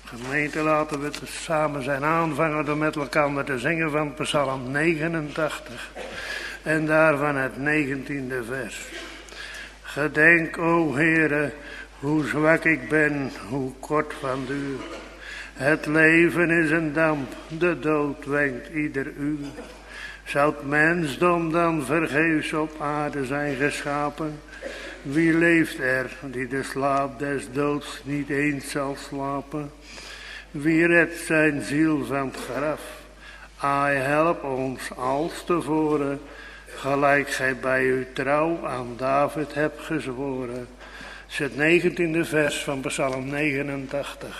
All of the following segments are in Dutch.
Gemeente, laten we het samen zijn aanvangen door met elkaar te zingen van Psalm 89 en daarvan het 19e vers. Gedenk, o Heere, hoe zwak ik ben, hoe kort van duur. Het leven is een damp, de dood wenkt ieder uur. Zou het mensdom dan vergeefs op aarde zijn geschapen? Wie leeft er die de slaap des doods niet eens zal slapen? Wie redt zijn ziel van het graf? Ai, help ons als tevoren, gelijk gij bij uw trouw aan David hebt gezworen. Het is het 19e vers van Psalm 89.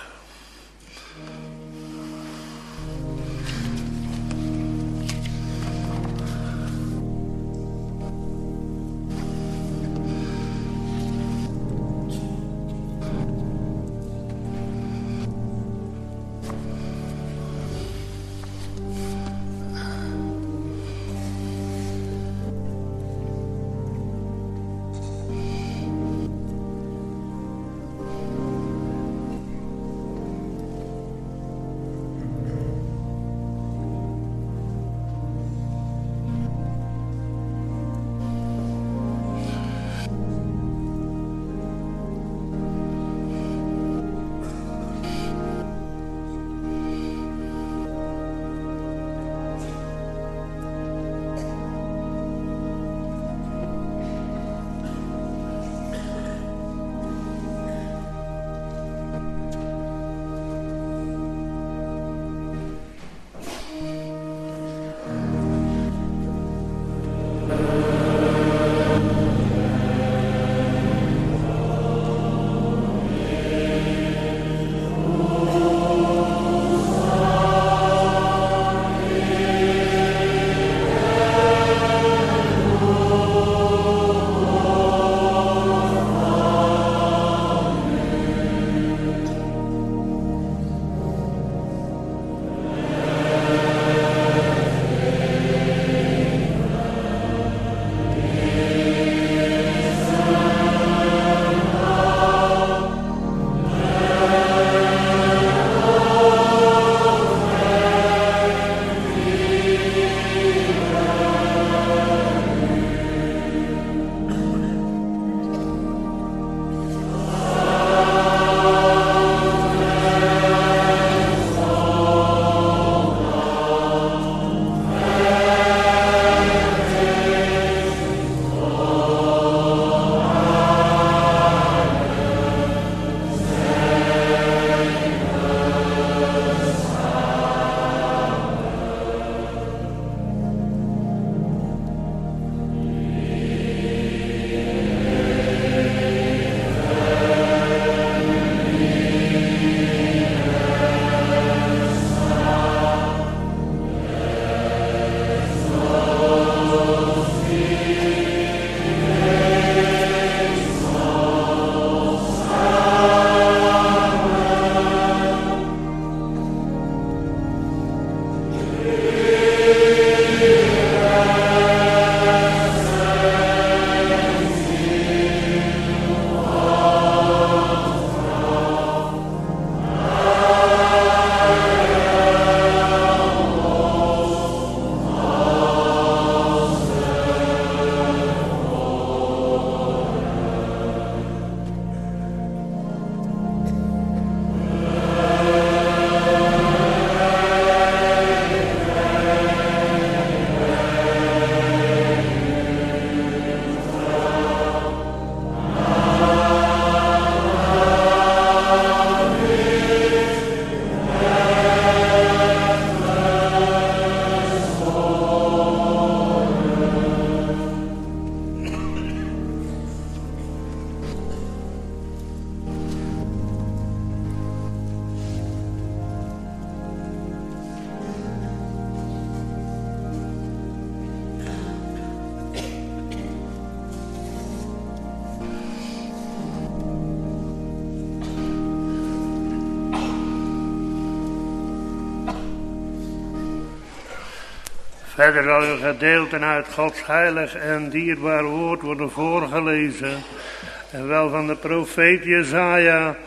Verder zal uw gedeelten uit Gods heilig en dierbaar woord worden voorgelezen. En wel van de profeet Jesaja,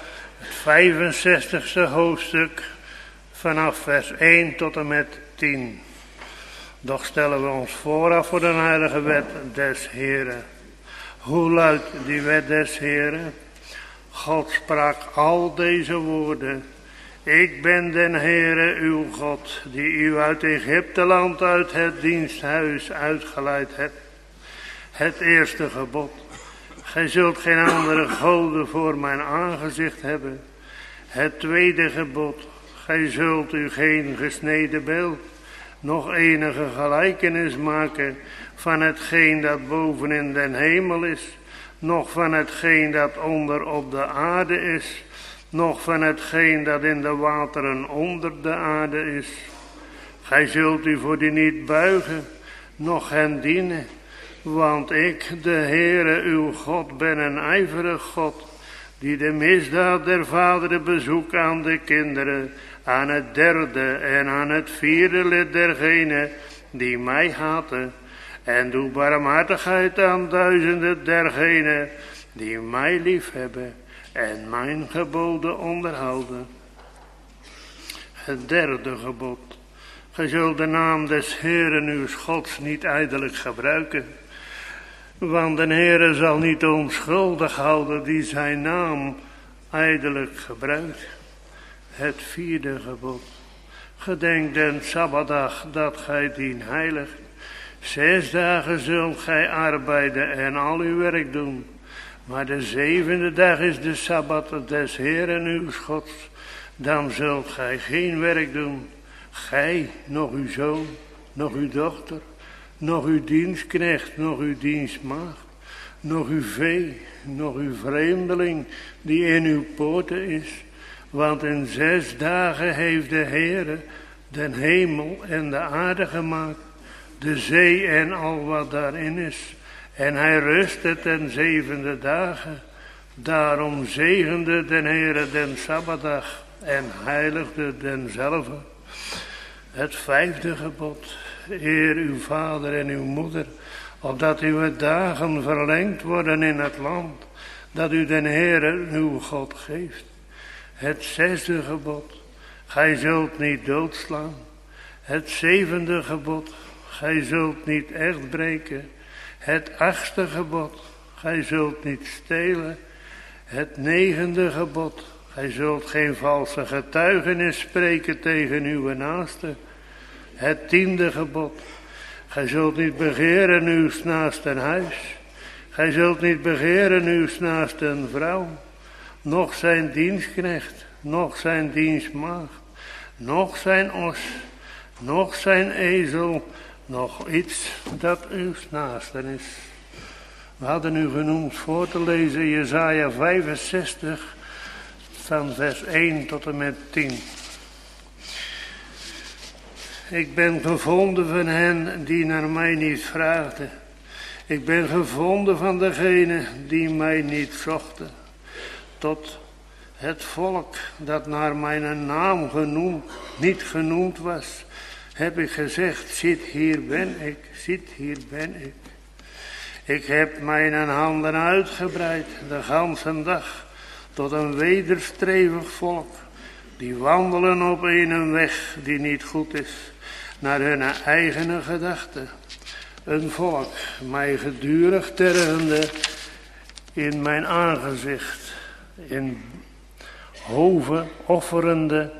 65ste hoofdstuk vanaf vers 1 tot en met 10. Doch stellen we ons vooraf voor de heilige wet des Heren. Hoe luidt die wet des Heren? God sprak al deze woorden. Ik ben den Heere uw God, die u uit Egypteland uit het diensthuis uitgeleid hebt. Het eerste gebod. Gij zult geen andere goden voor mijn aangezicht hebben. Het tweede gebod. Gij zult u geen gesneden beeld, nog enige gelijkenis maken van hetgeen dat boven in den hemel is, nog van hetgeen dat onder op de aarde is, nog van hetgeen dat in de wateren onder de aarde is. Gij zult u voor die niet buigen, noch hen dienen, want ik, de Heere uw God, ben een ijverig God, die de misdaad der vaderen bezoekt aan de kinderen, aan het derde en aan het vierde lid dergenen die mij haten, en doe barmhartigheid aan duizenden dergenen die mij liefhebben en mijn geboden onderhouden. Het derde gebod. Gij zult de naam des Heeren uw Gods niet ijdelijk gebruiken, want de Heere zal niet onschuldig houden die zijn naam ijdelijk gebruikt. Het vierde gebod. Gedenk den Sabbatdag dat gij dien heiligt. 6 dagen zult gij arbeiden en al uw werk doen. Maar de 7e dag is de Sabbat des Heeren uw Gods. Dan zult gij geen werk doen. Gij, nog uw zoon, nog uw dochter, nog uw dienstknecht, nog uw dienstmaagd, nog uw vee, nog uw vreemdeling die in uw poorten is. Want in 6 dagen heeft de Heere den hemel en de aarde gemaakt, de zee en al wat daarin is. En hij rustte ten 7e dagen. Daarom zegende den Heere den Sabbatdag en heiligde denzelve. Het 5e gebod. Eer uw vader en uw moeder, opdat uw dagen verlengd worden in het land, dat u den Heere uw God geeft. Het 6e gebod. Gij zult niet doodslaan. Het 7e gebod. Gij zult niet echt breken. Het 8e gebod. Gij zult niet stelen. Het 9e gebod. Gij zult geen valse getuigenis spreken tegen uw naaste. Het 10e gebod. Gij zult niet begeren uw naasten huis. Gij zult niet begeren uw naasten vrouw. Nog zijn dienstknecht, nog zijn dienstmaagd, nog zijn os, nog zijn ezel, nog iets dat uw naasten is. We hadden u genoemd voor te lezen Jesaja 65 van vers 1 tot en met 10. Ik ben gevonden van hen die naar mij niet vraagden. Ik ben gevonden van degenen die mij niet zochten. Tot het volk dat naar mijn naam niet genoemd was, heb ik gezegd, ziet hier ben ik, ziet hier ben ik. Ik heb mijn handen uitgebreid de ganse dag tot een wederstrevig volk, die wandelen op een weg die niet goed is, naar hun eigen gedachten. Een volk, mij gedurig tergende in mijn aangezicht, in hoven offerende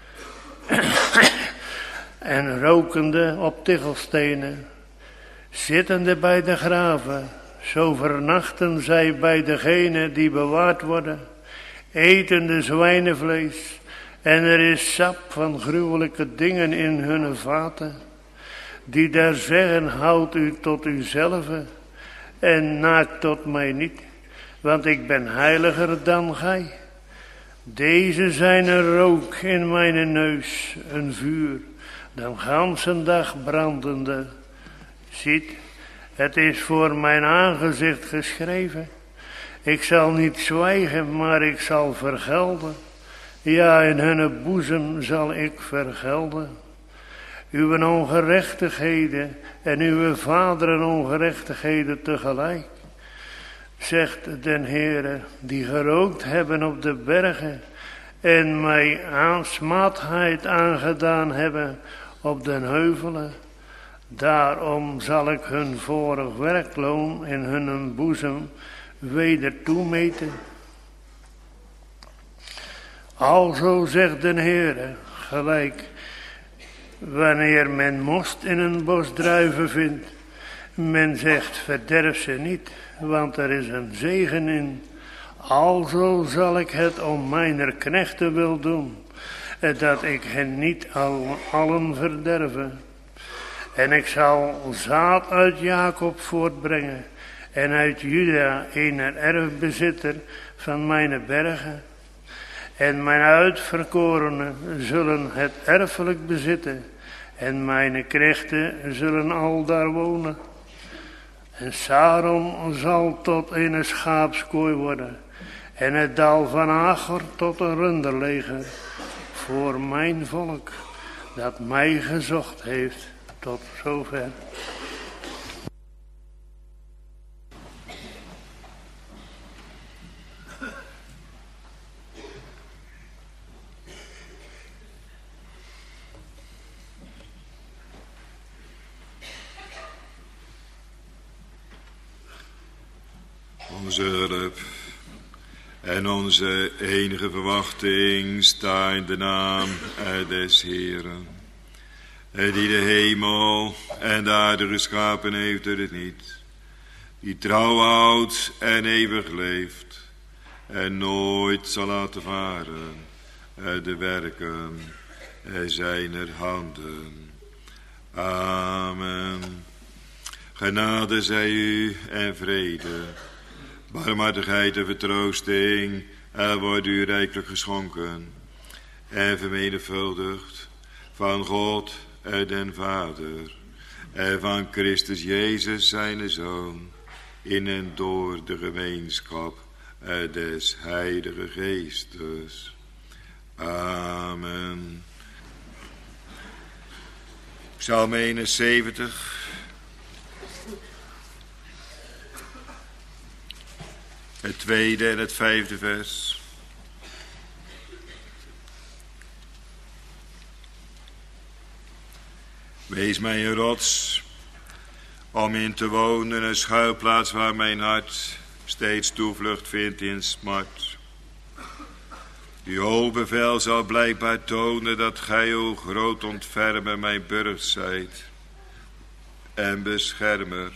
en rokende op tichelstenen, zittende bij de graven, zo vernachten zij bij degenen die bewaard worden, etende zwijnenvlees, en er is sap van gruwelijke dingen in hun vaten, die daar zeggen, houd u tot uzelve en naakt tot mij niet, want ik ben heiliger dan gij. Deze zijn een rook in mijn neus, een vuur, den ganse dag brandende. Ziet, het is voor mijn aangezicht geschreven. Ik zal niet zwijgen, maar ik zal vergelden. Ja, in hun boezem zal ik vergelden. Uw ongerechtigheden en uw vaderen ongerechtigheden tegelijk. Zegt den Heere, die gerookt hebben op de bergen en mij aansmaatheid aangedaan hebben op den heuvelen. Daarom zal ik hun vorig werkloon in hun boezem weder toemeten. Alzo zegt de Heere, gelijk wanneer men most in een bos druiven vindt. Men zegt, verderf ze niet, want er is een zegen in. Alzo zal ik het om mijner knechten wil doen, dat ik hen niet allen verderven. En ik zal zaad uit Jacob voortbrengen en uit Juda een erfbezitter van mijn bergen. En mijn uitverkorenen zullen het erfelijk bezitten en mijn knechten zullen al daar wonen. En Saron zal tot een schaapskooi worden en het dal van Acher tot een runderleger voor mijn volk dat mij gezocht heeft. Tot zover. Onze hulp en onze enige verwachting sta in de naam des Heeren, die de hemel en de aarde geschapen heeft door het niet, die trouw houdt en eeuwig leeft en nooit zal laten varen de werken zijner handen. Amen. Genade zij u en vrede, barmhartigheid en vertroosting wordt u rijkelijk geschonken en vermenigvuldigd van God den Vader en van Christus Jezus zijn Zoon, in en door de gemeenschap des Heilige Geestes. Amen. Psalm 71. Het tweede en het vijfde vers. Wees mij een rots om in te wonen, een schuilplaats waar mijn hart steeds toevlucht vindt in smart. Uw hoog bevel zal blijkbaar tonen dat gij, o groot ontfermer, mijn burcht zijt en beschermer.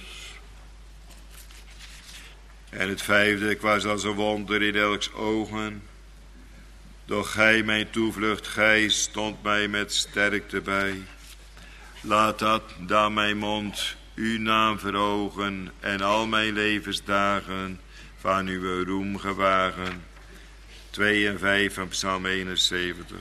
En het vijfde, ik was als een wonder in elks ogen, doch gij, mijn toevlucht, gij stond mij met sterkte bij. Laat dat dan mijn mond uw naam verhogen en al mijn levensdagen van uw roem gewagen. 2 en 5 van Psalm 71.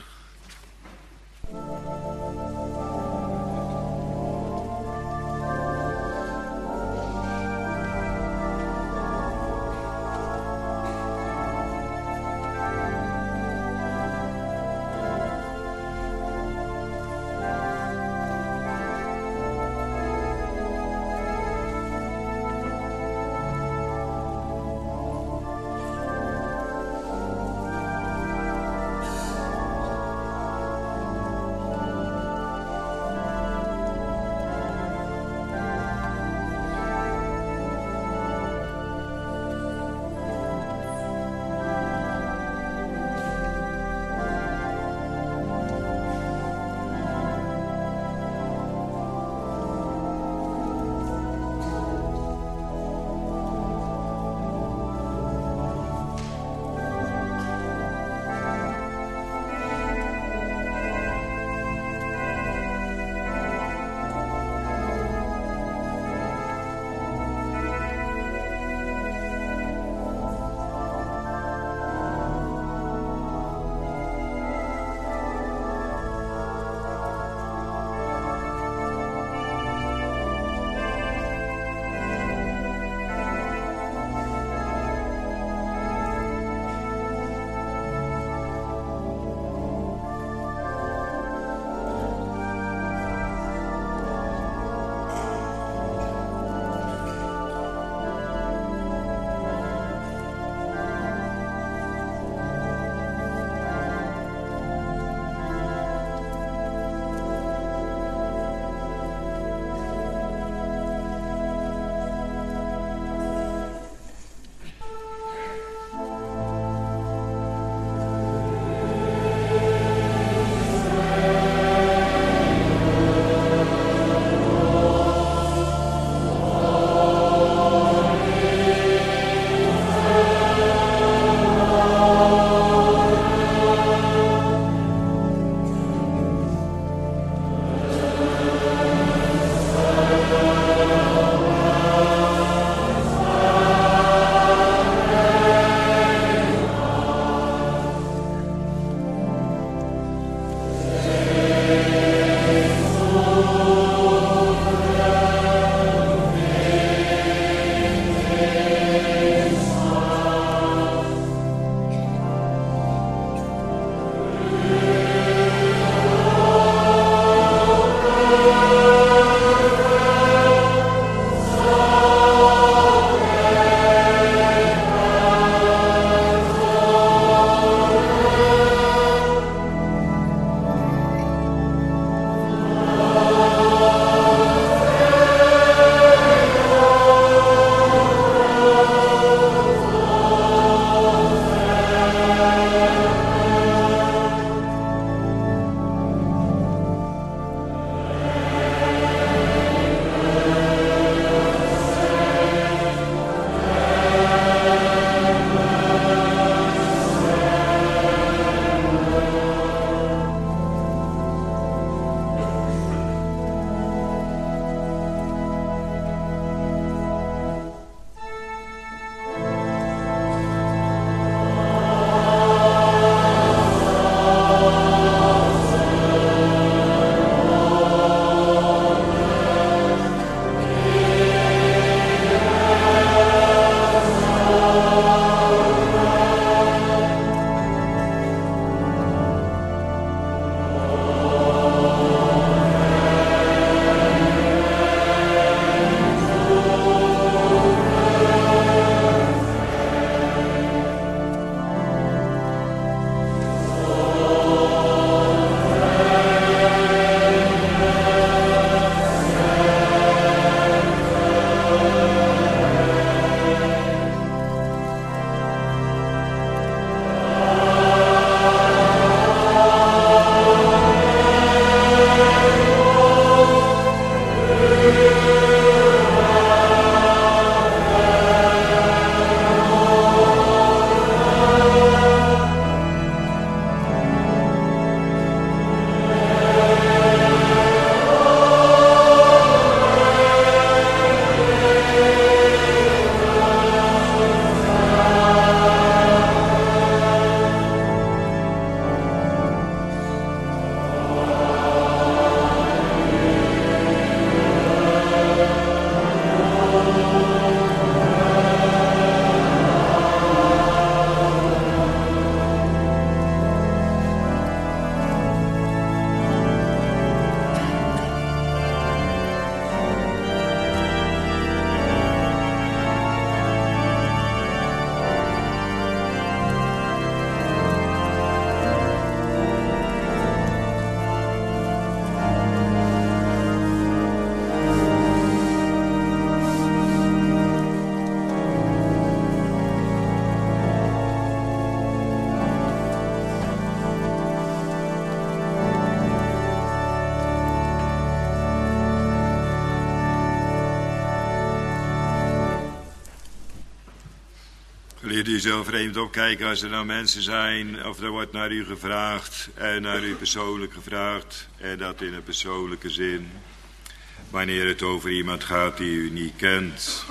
Wanneer u zo vreemd opkijkt als er nou mensen zijn, of er wordt naar u gevraagd, en naar u persoonlijk gevraagd, en dat in een persoonlijke zin. Wanneer het over iemand gaat die u niet kent.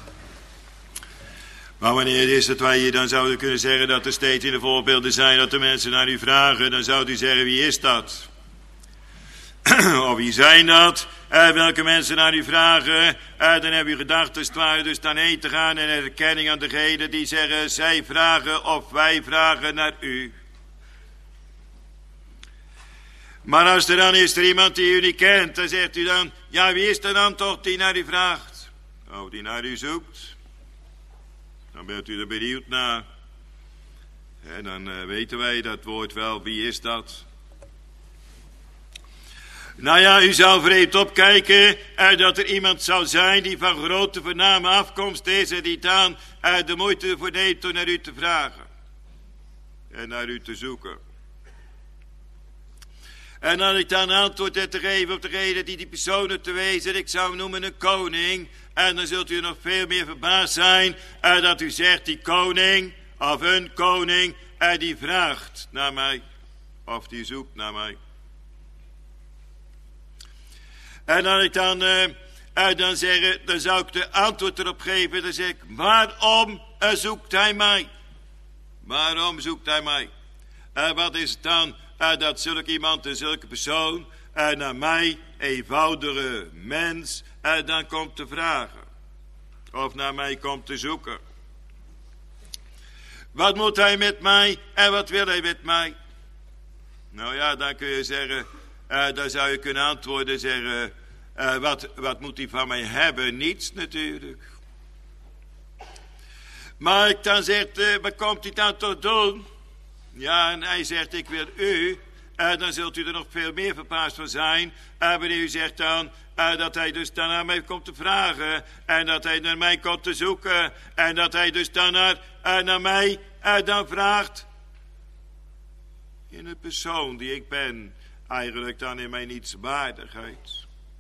Maar wanneer is het waar je dan zouden kunnen zeggen dat er steeds in de voorbeelden zijn dat de mensen naar u vragen, dan zou u zeggen, wie is dat? Of wie zijn dat? Welke mensen naar u vragen? Dan heb u gedacht, als het ware, dus dan heen te gaan en erkenning aan degenen die zeggen, zij vragen of wij vragen naar u. Maar als er dan is er iemand die u niet kent, dan zegt u dan, ja, wie is er dan toch die naar u vraagt? Of die naar u zoekt? Dan bent u er benieuwd naar. En dan weten wij dat woord wel, wie is dat? Nou ja, u zou vreemd opkijken dat er iemand zou zijn die van grote voorname afkomst is en die dan de moeite ervoor neemt om naar u te vragen. En naar u te zoeken. En dan ik dan antwoord heb te geven op degene die personen te wezen, ik zou hem noemen een koning. En dan zult u nog veel meer verbaasd zijn dat u zegt die koning of een koning die vraagt naar mij. Of die zoekt naar mij. En dan ik dan zeggen, dan zou ik de antwoord erop geven. Dan zeg ik, waarom zoekt hij mij? Waarom zoekt hij mij? Wat is het dan dat zulk iemand en zulke persoon naar mij, eenvoudige mens, dan komt te vragen? Of naar mij komt te zoeken? Wat moet hij met mij en wat wil hij met mij? Nou ja, dan kun je zeggen, dan zou je kunnen antwoorden zeggen, wat moet hij van mij hebben? Niets natuurlijk. Maar ik dan zegt, wat komt hij dan toch doen? Ja, en hij zegt, ik wil u. Dan zult u er nog veel meer verbaasd van zijn. Wanneer u zegt dan, dat hij dus dan naar mij komt te vragen. En dat hij naar mij komt te zoeken. En dat hij dus dan naar mij dan vraagt. In de persoon die ik ben. Eigenlijk dan in mijn nietswaardigheid.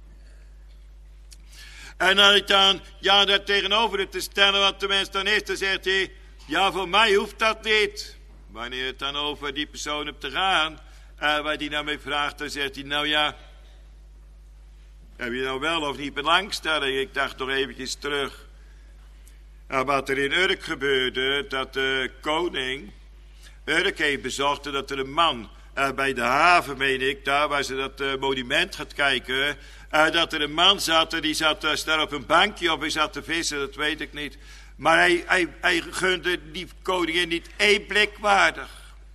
En dan ik dan, ja, daar tegenover te stellen wat de mens dan is. Dan zegt hij, ja, voor mij hoeft dat niet. Wanneer het dan over die persoon hebt te gaan, waar die naar mij vraagt, dan zegt hij, nou ja, heb je nou wel of niet belangstelling? Ik dacht toch eventjes terug wat er in Urk gebeurde, dat de koning Urk heeft bezocht dat er een man bij de haven, meen ik, daar waar ze dat monument gaat kijken, dat er een man zat en die zat daar op een bankje of hij zat te vissen, dat weet ik niet. Maar hij gunde die koningin niet één blik waardig.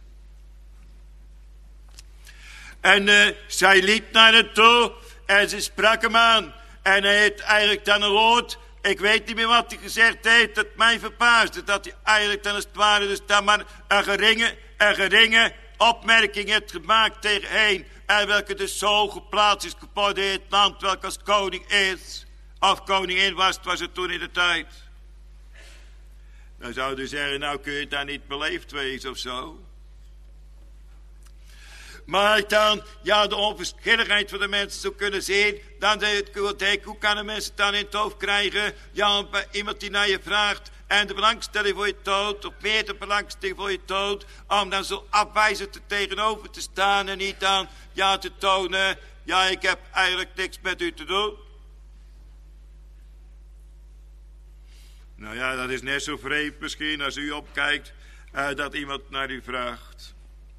En zij liep naar hem toe en ze sprak hem aan. En hij heeft eigenlijk dan een woord, ik weet niet meer wat hij gezegd heeft, dat mij verbaasde. Dat hij eigenlijk dan als het ware dus dan maar een geringe opmerking heeft gemaakt tegen een. En welke dus zo geplaatst is geworden in het land, welke als koning is. Of koningin was het toen in de tijd. Dan zou je zeggen, nou kun je daar niet beleefd wezen of zo. Maar dan, ja, de onverschilligheid van de mensen zou kunnen zien. Dan denk ik, hoe kan een mens het dan in het hoofd krijgen? Ja, iemand die naar je vraagt en de belangstelling voor je toont, of meer de belangstelling voor je toont, om dan zo afwijzend er tegenover te staan en niet dan, ja, te tonen, ja, ik heb eigenlijk niks met u te doen. Nou ja, dat is net zo vreemd misschien als u opkijkt dat iemand naar u vraagt.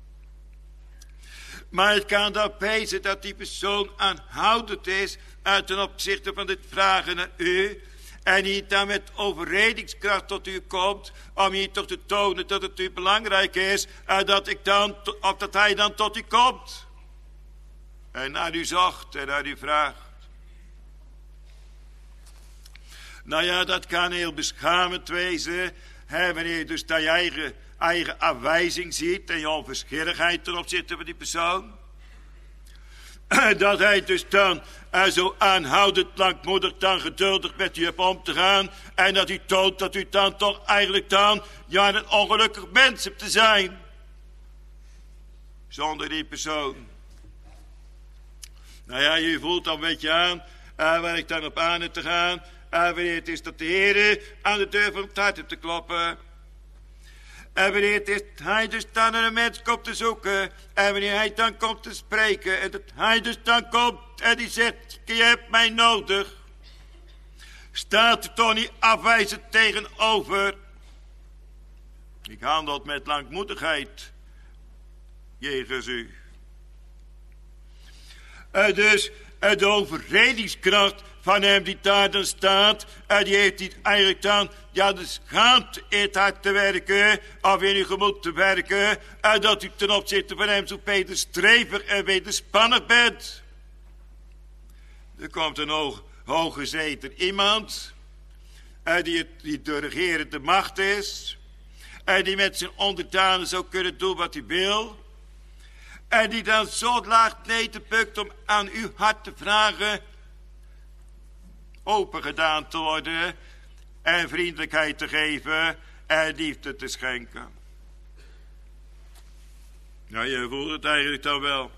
Maar het kan dan wezen dat die persoon aanhoudend is ten opzichte van dit vragen naar u. En niet dan met overredingskracht tot u komt, om hier toch te tonen dat het u belangrijk is dat hij dan tot u komt. En naar u zocht en naar u vraagt. Nou ja, dat kan heel beschamend wezen. Wanneer je dus dat je eigen afwijzing ziet en je onverschilligheid ten opzichte van die persoon. Dat hij dus dan zo aanhoudend, langmoedig, dan geduldig met u hebt om te gaan. En dat u toont dat u dan toch eigenlijk dan, ja, een ongelukkig mens hebt te zijn. Zonder die persoon. Nou ja, je voelt dan een beetje aan waar ik dan op aan heb te gaan. Wanneer het is dat de Heer aan de deur van het hart heeft te kloppen. En wanneer hij dus dan een mens komt te zoeken. En wanneer hij dan komt te spreken. En dat hij dus dan komt en die zegt, je hebt mij nodig. Staat er toch niet afwijzend tegenover. Ik handel met langmoedigheid. Jegens u. Dus de overredingskracht van hem die daar dan staat. Die heeft niet eigenlijk dan, ja, de schaamte in het hart te werken. Of in uw gemoed te werken. Dat u ten opzichte van hem zo wederstrevig en wederspannig bent. Er komt een hooggezeten iemand. Die de regerende macht is. Die met zijn onderdanen zou kunnen doen wat hij wil. En die dan zo laag nederbukt om aan uw hart te vragen. Open gedaan te worden. En vriendelijkheid te geven. En liefde te schenken. Nou, je voelt het eigenlijk dan wel.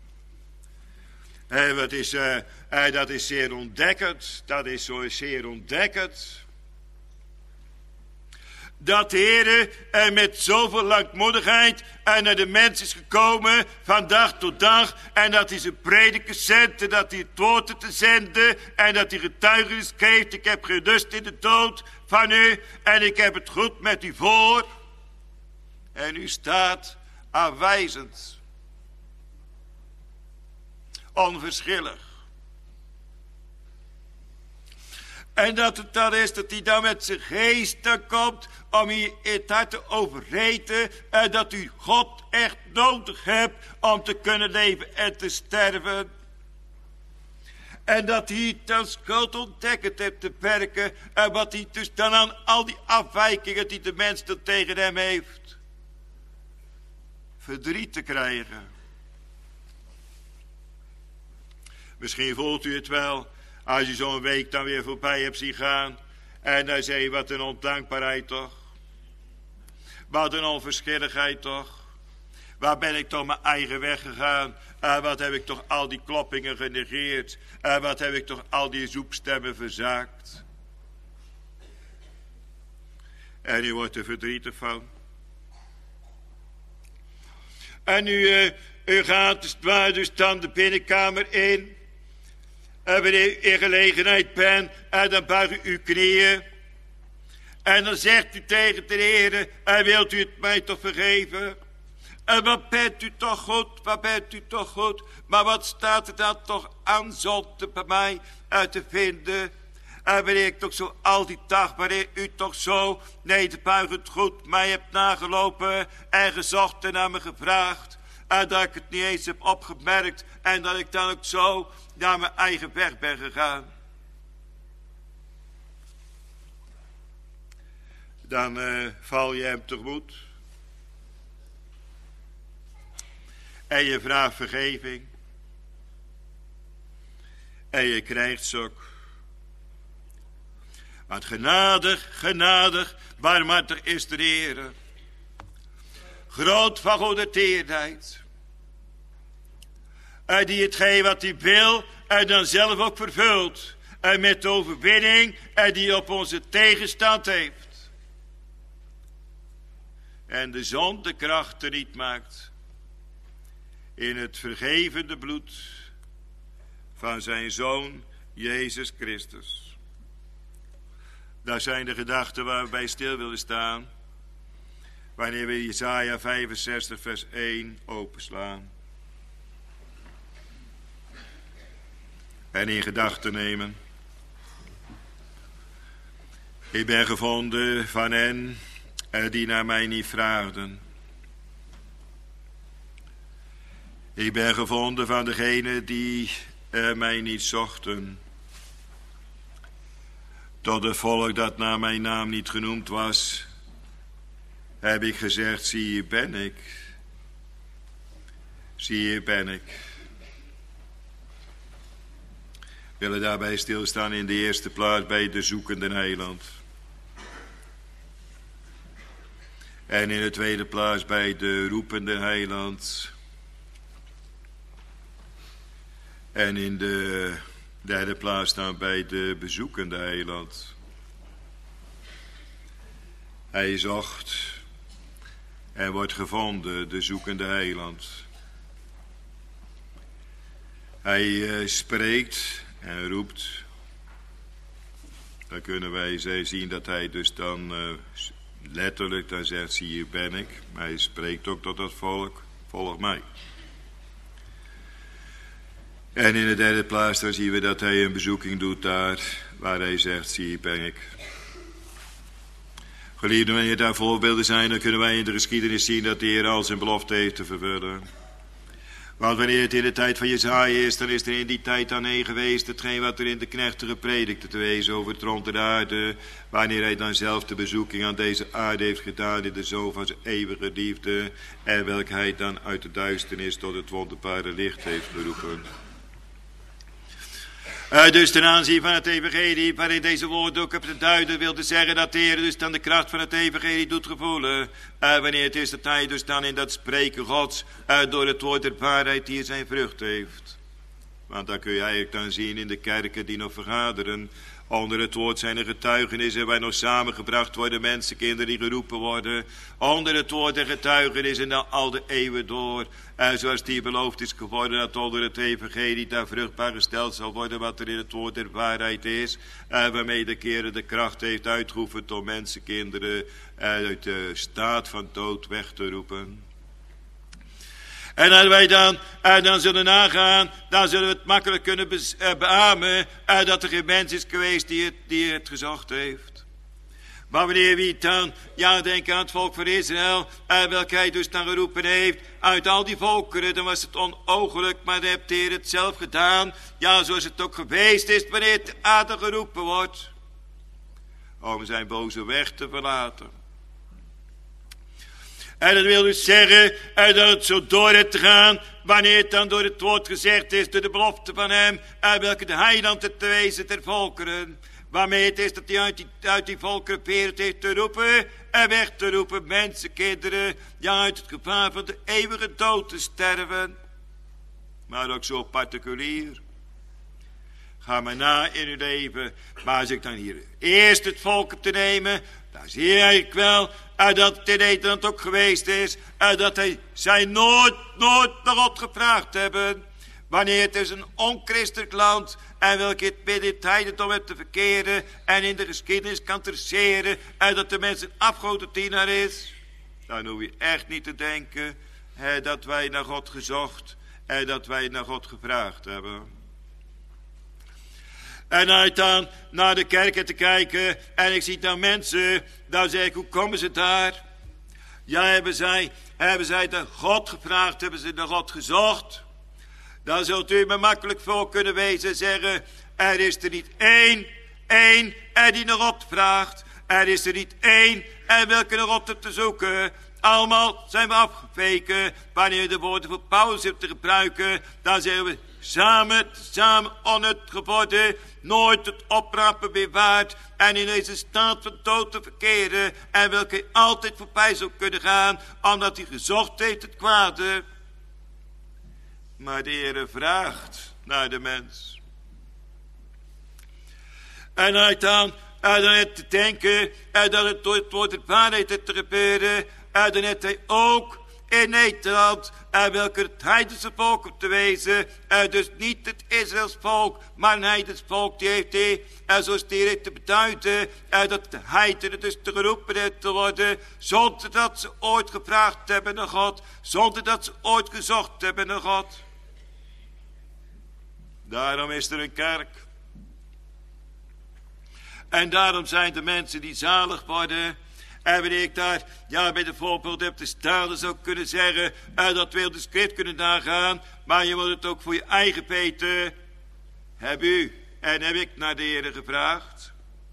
Dat is zeer ontdekkend. Dat is zo zeer ontdekkend. Dat de Heere met zoveel langmoedigheid naar de mens is gekomen van dag tot dag. En dat hij zijn predikers zendt en dat hij het woord te zenden. En dat hij getuigenis geeft. Ik heb geen lust in de dood van u. En ik heb het goed met u voor. En u staat afwijzend. Onverschillig. En dat het dan is dat hij dan met zijn geest dan komt om je in het hart te overreden. En dat u God echt nodig hebt om te kunnen leven en te sterven. En dat hij dan schuld ontdekkend heeft te werken. En wat hij dus dan aan al die afwijkingen die de mens dan tegen hem heeft. Verdriet te krijgen. Misschien voelt u het wel. Als je zo'n week dan weer voorbij hebt zien gaan. En dan zeg je, wat een ondankbaarheid toch. Wat een onverschilligheid toch. Waar ben ik toch mijn eigen weg gegaan. Wat heb ik toch al die kloppingen genegeerd. Wat heb ik toch al die zoekstemmen verzaakt. En u wordt er verdrietig van. En u gaat dus dan de binnenkamer in. En wanneer u in gelegenheid bent, en dan buigt u uw knieën. En dan zegt u tegen de Heer, en wilt u het mij toch vergeven? En wat bent u toch goed, wat bent u toch goed. Maar wat staat er dan toch aan zonde bij mij uit te vinden? En wanneer ik toch zo al die dag, wanneer u toch zo nederbuigend goed mij hebt nagelopen en gezocht en naar me gevraagd. En dat ik het niet eens heb opgemerkt en dat ik dan ook zo naar mijn eigen weg ben gegaan. Dan val je hem tegemoet. En je vraagt vergeving. En je krijgt ze ook. Want genadig, barmhartig is de Heer. Groot van goedertierenheid. En die hetgeen wat hij wil, en dan zelf ook vervult. En met de overwinning, en die op onze tegenstand heeft. En de zonde krachten niet maakt. In het vergevende bloed van zijn Zoon Jezus Christus. Daar zijn de gedachten waar we bij stil willen staan. Wanneer we Jesaja 65 vers 1 openslaan. En in gedachten nemen. Ik ben gevonden van hen die naar mij niet vraagden. Ik ben gevonden van degenen die mij niet zochten. Tot het volk dat naar mijn naam niet genoemd was, heb ik gezegd, zie hier ben ik. Zie hier ben ik. We willen daarbij stilstaan in de eerste plaats bij de zoekende heiland. En in de tweede plaats bij de roepende heiland. En in de derde plaats dan bij de bezoekende heiland. Hij zocht en wordt gevonden, de zoekende heiland. Hij spreekt en roept. Dan kunnen wij zien dat hij dus dan letterlijk dan zegt, zie hier ben ik. Maar hij spreekt ook tot dat volk, volg mij. En in de derde plaats dan zien we dat hij een bezoeking doet daar, waar hij zegt, zie hier ben ik. Geliefden, wanneer daar voorbeelden zijn, dan kunnen wij in de geschiedenis zien dat de Heer al zijn belofte heeft te vervullen. Want wanneer het in de tijd van Jesaja is, dan is er in die tijd dan een geweest, hetgeen wat er in de knechten gepredikt te wezen over het rond der aarde, wanneer hij dan zelf de bezoeking aan deze aarde heeft gedaan in de zoon van zijn eeuwige liefde, en welke hij dan uit de duisternis tot het wonderbare licht heeft geroepen. Dus ten aanzien van het evangelie, waarin deze woorden ook op te duiden wilde zeggen dat de Heer dus dan de kracht van het evangelie doet gevoelen. Wanneer het is dat hij dus dan in dat spreken Gods door het woord der waarheid hier zijn vrucht heeft. Want dan kun je eigenlijk dan zien in de kerken die nog vergaderen. Onder het woord zijn er getuigenissen waar nog samengebracht worden mensenkinderen die geroepen worden. Onder het woord der getuigenissen dan al de eeuwen door. Zoals die beloofd is geworden dat onder het evangelie daar vruchtbaar gesteld zal worden wat er in het woord der waarheid is. Waarmee de Heer de kracht heeft uitgeoefend om mensenkinderen uit de staat van dood weg te roepen. En als wij dan zullen nagaan, dan zullen we het makkelijk kunnen beamen dat er geen mens is geweest die het gezocht heeft. Maar wanneer we dan, denken aan het volk van Israël, welke hij dus dan geroepen heeft, uit al die volkeren, dan was het onogelijk, maar dan heeft de Heer het zelf gedaan. Ja, zoals het ook geweest is wanneer het Adam geroepen wordt. Om zijn boze weg te verlaten. En dat wil dus zeggen dat het zo door heeft te gaan, wanneer het dan door het woord gezegd is, door de belofte van hem, welke de heiland het te wezen ter volkeren. Waarmee het is dat hij uit die volkeren peert heeft te roepen en weg te roepen, mensenkinderen, uit het gevaar van de eeuwige dood te sterven. Maar ook zo particulier. Ga maar na in uw leven. Maar als ik dan hier eerst het volk te nemen, dan zie je eigenlijk wel dat het in Nederland ook geweest is. Dat zij nooit naar God gevraagd hebben. Wanneer het is een onchristelijk land. En welke het midden in het heidendom heeft te verkeren. En in de geschiedenis kan traceren. En dat de mens een afgodendienaar is. Dan hoef je echt niet te denken dat wij naar God gezocht. En dat wij naar God gevraagd hebben. En uit dan naar de kerken te kijken. En ik zie dan mensen. Dan zeg ik, hoe komen ze daar? Ja, hebben zij de God gevraagd? Hebben ze de God gezocht? Dan zult u me makkelijk voor kunnen wezen en zeggen. Er is er niet één die naar God vraagt. Er is er niet één en welke naar God te zoeken. Allemaal zijn we afgeveken. Wanneer je de woorden van Paulus hebt te gebruiken. Dan zeggen we samen onnut geworden. Nooit het oprapen weer waard. En in deze staat van dood te verkeren. En welke altijd voorbij zou kunnen gaan. Omdat hij gezocht heeft het kwade. Maar de Heer vraagt naar de mens. En uit dan te denken dat het door het woord der waarheid te gebeuren. Dan heeft hij ook in Nederland welke het heidense volk op te wezen. Dus niet het Israëls volk, maar een heidens volk. Die heeft hij, zoals die heeft te beduiden, dat de heidenen dus te geroepen heeft te worden. Zonder dat ze ooit gevraagd hebben naar God. Zonder dat ze ooit gezocht hebben naar God. Daarom is er een kerk. En daarom zijn de mensen die zalig worden. En wanneer ik daar bij de voorbeeld heb te staan, dan zou ik kunnen zeggen, dat wil de schrift kunnen nagaan. Maar je moet het ook voor je eigen weten. Heb u en heb ik naar de Heer gevraagd?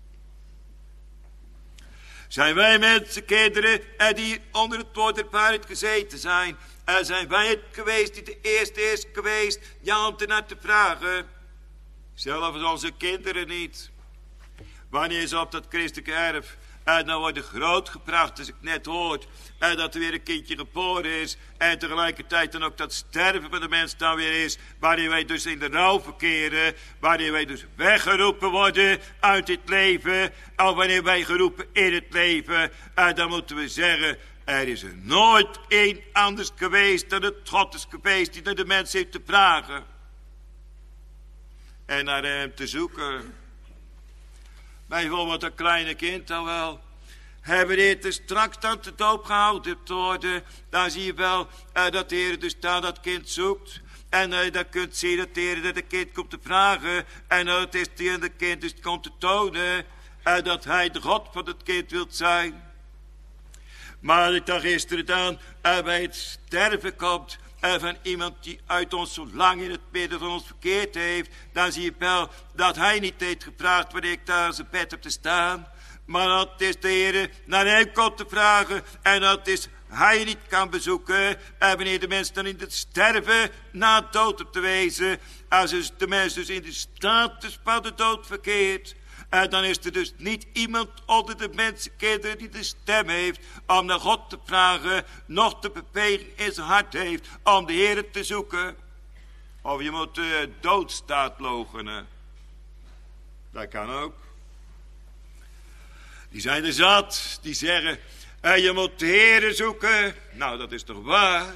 Zijn wij mensen, kinderen, die onder het woord der waarheid gezeten zijn? Zijn wij het geweest die de eerste is geweest, om te naar te vragen? Zelfs onze kinderen niet. Wanneer ze op dat christelijke erf dan worden grootgebracht, als ik net hoort dat er weer een kindje geboren is. En tegelijkertijd dan ook dat sterven van de mens dan weer is. Wanneer wij dus in de rouw verkeren. Wanneer wij dus weggeroepen worden uit dit leven. Of wanneer wij geroepen in het leven. Dan moeten we zeggen, Er is er nooit één anders geweest dan het God is geweest die naar de mens heeft te vragen. En naar hem te zoeken. Bijvoorbeeld een kleine kind al wel. Hebben de Heer straks dan te doop gehouden te worden. Dan zie je wel dat de Heer dus daar dat kind zoekt. En dan kunt zien dat de Heer dat de kind komt te vragen. En dat is de kind dus komt te tonen. Dat hij de God van het kind wilt zijn. Maar ik dacht gisteren dan bij het sterven komt van iemand die uit ons zo lang in het midden van ons verkeerd heeft. Dan zie je wel dat hij niet heeft gevraagd wanneer ik daar aan zijn bed heb te staan. Maar dat is de Heer naar hem komt te vragen. En dat is hij niet kan bezoeken. En wanneer de mens dan in het sterven na dood op te wezen. Als de mens dus in de status van de dood verkeert. En dan is er dus niet iemand onder de mensenkinderen die de stem heeft om naar God te vragen, nog de beweging in zijn hart heeft om de Heer te zoeken. Of je moet de doodstaat loochenen. Dat kan ook. Die zijn er zat, die zeggen, je moet de Heer zoeken. Nou, dat is toch waar?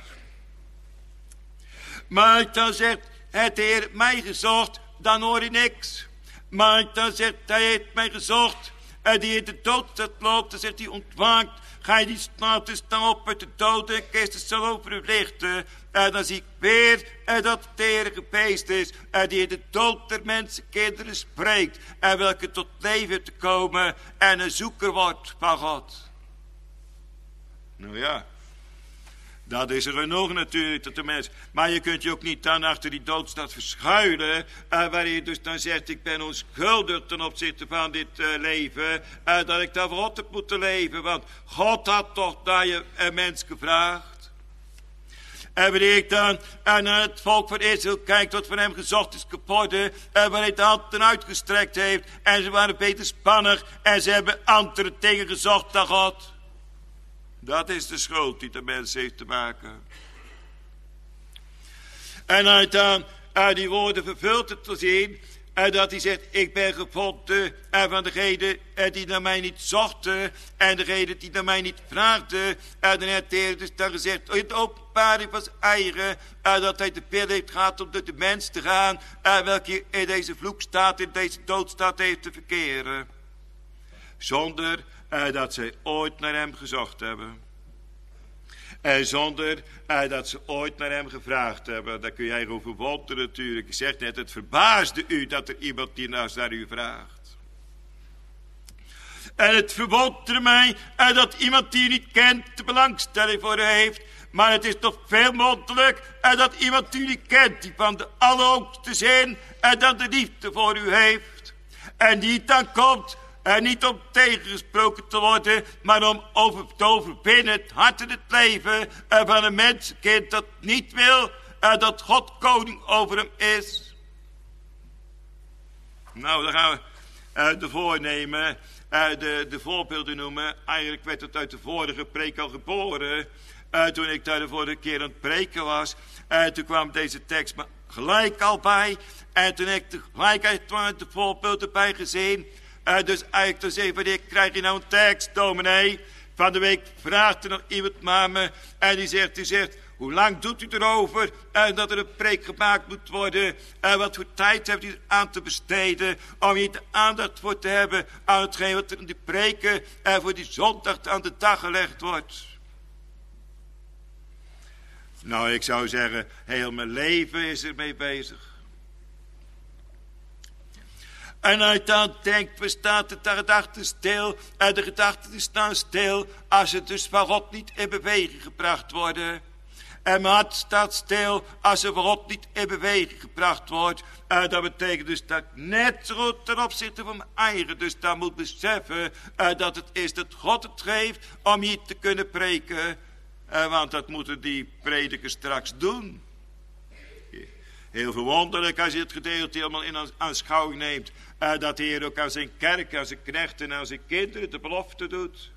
Maar ik dan zegt, het Heer heeft mij gezocht, dan hoor je niks. Maar ik dan zegt, hij heeft mij gezocht. En die in de dood loopt, dan zegt hij ontwaakt. Ga je die status dan op uit de dood en Christus zal over u lichten. En dan zie ik weer dat de Heer geweest is. En die in de dood der mensen kinderen spreekt. En welke tot leven te komen en een zoeker wordt van God. Nou ja. Dat is er genoeg natuurlijk tot de mens. Maar je kunt je ook niet dan achter die doodstad verschuilen. Waar je dus dan zegt, ik ben onschuldig ten opzichte van dit leven. Dat ik daar voor God heb moeten leven. Want God had toch naar je mens gevraagd. En wanneer ik dan naar het volk van Israël kijk, wat van hem gezocht is geworden. Waar hij de hand uitgestrekt heeft. En ze waren beter spannig. En ze hebben andere dingen gezocht dan God. Dat is de schuld die de mens heeft te maken. En hij dan die woorden vervult het te zien. En dat hij zegt, ik ben gevonden van degene die naar mij niet zochten. En degene die naar mij niet vraagden. En dan heeft de Heer dus dan gezegd, in de openbaring van zijn eigen. Dat hij te veel heeft gehad om door de mens te gaan. Welke in deze vloekstaat, in deze doodstaat heeft te verkeren. Zonder dat zij ooit naar hem gezocht hebben. En zonder dat ze ooit naar hem gevraagd hebben. Daar kun jij over wonderen natuurlijk. Ik zeg net, het verbaasde u dat er iemand die naar u vraagt. En het verwonderde mij dat iemand die u niet kent de belangstelling voor u heeft. Maar het is toch veel wonderlijk dat iemand die u niet kent, die van de allerhoogste zin en dan de liefde voor u heeft. En die dan komt. En niet om tegengesproken te worden, maar om te overwinnen het hart en het leven van een mensenkind dat niet wil dat God koning over hem is. Nou, dan gaan we de voornemen, de voorbeelden noemen. Eigenlijk werd het uit de vorige preek al geboren. Toen ik daar de vorige keer aan het preken was, toen kwam deze tekst me gelijk al bij. En toen heb ik tegelijkertijd de voorbeelden bij gezien. Dus eigenlijk dus even, wanneer krijg je nou een tekst, dominee? Van de week vraagt er nog iemand maar me. En die zegt, hoe lang doet u erover? Dat er een preek gemaakt moet worden. Wat voor tijd hebt u er aan te besteden? Om hier de aandacht voor te hebben aan hetgeen wat er in die preken voor die zondag aan de dag gelegd wordt. Nou, ik zou zeggen, heel mijn leven is ermee bezig. En hij dan denkt, we staan de gedachten stil. En de gedachten staan stil als ze dus van God niet in beweging gebracht worden. En mijn hart staat stil als ze van God niet in beweging gebracht wordt. Dat betekent dus dat ik net zo goed ten opzichte van mijn eigen dus dan moet beseffen dat het is dat God het geeft om hier te kunnen preken. Want dat moeten die predikers straks doen. Heel verwonderlijk als je het gedeelte helemaal in aanschouwing neemt. Dat de Heer ook aan zijn kerk, aan zijn knechten en aan zijn kinderen de belofte doet.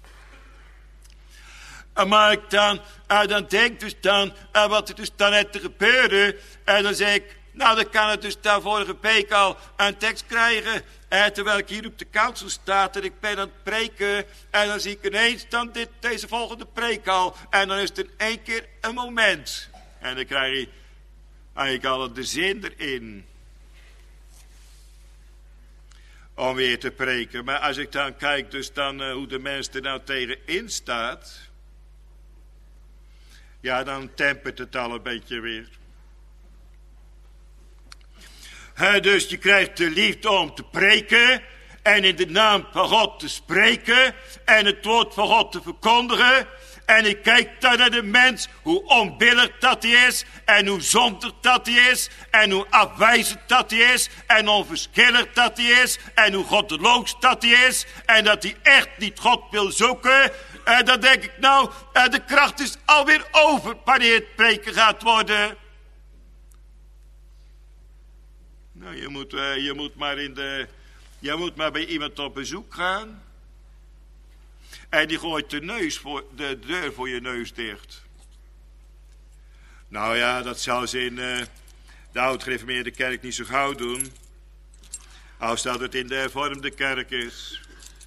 Maar ik dan denk dus dan, wat er dus dan net te gebeuren. En dan zeg ik, Nou, dan kan het dus daar vorige preek al een tekst krijgen. Terwijl ik hier op de kansel sta en ik ben aan het preken. En dan zie ik ineens dan deze volgende preek al. En dan is het in één keer een moment. En dan krijg je eigenlijk al de zin erin. Om weer te preken. Maar als ik dan kijk dus dan hoe de mens er nou tegenin staat. Ja, dan tempert het al een beetje weer. Dus je krijgt de liefde om te preken. En in de naam van God te spreken. En het woord van God te verkondigen. En ik kijk dan naar de mens. Hoe onbillig dat hij is. En hoe zondig dat hij is. En hoe afwijzend dat hij is. En onverschillig dat hij is. En hoe goddeloos dat hij is. En dat hij echt niet God wil zoeken. Dan denk ik nou. De kracht is alweer over. Wanneer het preken gaat worden. Nou, je moet maar bij iemand op bezoek gaan. En die gooit de deur voor je neus dicht. Nou ja, dat zou ze in de oud-gereformeerde kerk niet zo gauw doen. Als dat het in de hervormde kerk is.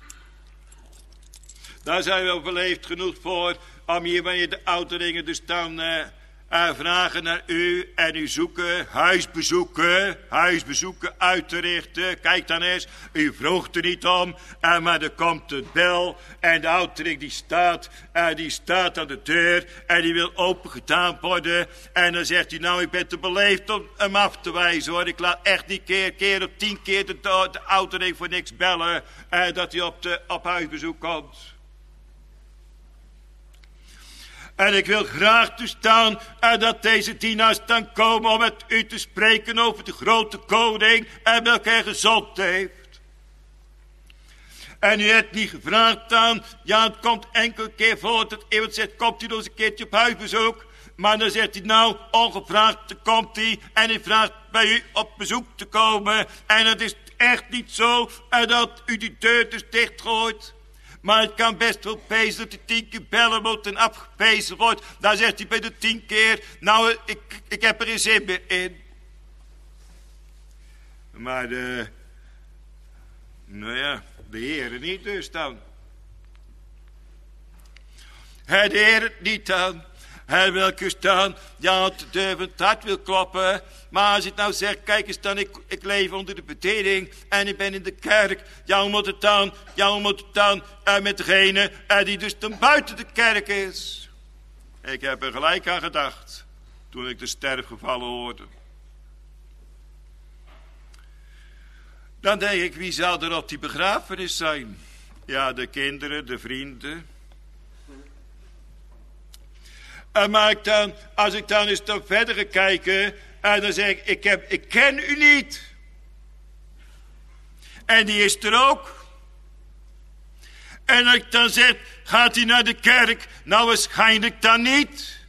Daar zijn we wel beleefd genoeg voor. Om hier bij je de ouderlingen dus dan vragen naar u en u zoeken, huisbezoeken uit te richten. Kijk dan eens, u vroeg er niet om, maar er komt een bel en de ouderling die staat aan de deur en die wil open gedaan worden. En dan zegt hij, nou ik ben te beleefd om hem af te wijzen hoor. Ik laat echt niet keer op 10 keer de ouderling voor niks bellen dat hij op huisbezoek komt. En ik wil graag toestaan dat deze dienaars dan komen om met u te spreken over de grote koning en welke hij gezond heeft. En u hebt niet gevraagd dan, ja het komt enkele keer voor dat iemand zegt, komt u nog eens een keertje op huisbezoek. Maar dan zegt hij nou, ongevraagd komt hij en hij vraagt bij u op bezoek te komen. En het is echt niet zo dat u die deur dus dichtgooit. Maar het kan best wel pezen dat hij 10 keer bellen moet en afgepezen wordt. Dan zegt hij bij de 10 keer, nou ik heb er geen zin meer in. Maar de Heere niet dus dan. De Heere niet dan. Hij wil staan, ja, op de deur van het hart wil kloppen. Maar als je het nou zegt, kijk eens dan, ik leef onder de bediening en ik ben in de kerk. Ja, hoe moet het dan met degene die dus dan buiten de kerk is? Ik heb er gelijk aan gedacht, toen ik de sterfgevallen hoorde. Dan denk ik, wie zal er op die begrafenis zijn? Ja, de kinderen, de vrienden. Maar als ik dan eens dan verder ga kijken, en dan zeg ik ken u niet. En die is er ook. En als ik dan zeg, gaat hij naar de kerk? Nou, waarschijnlijk dan niet.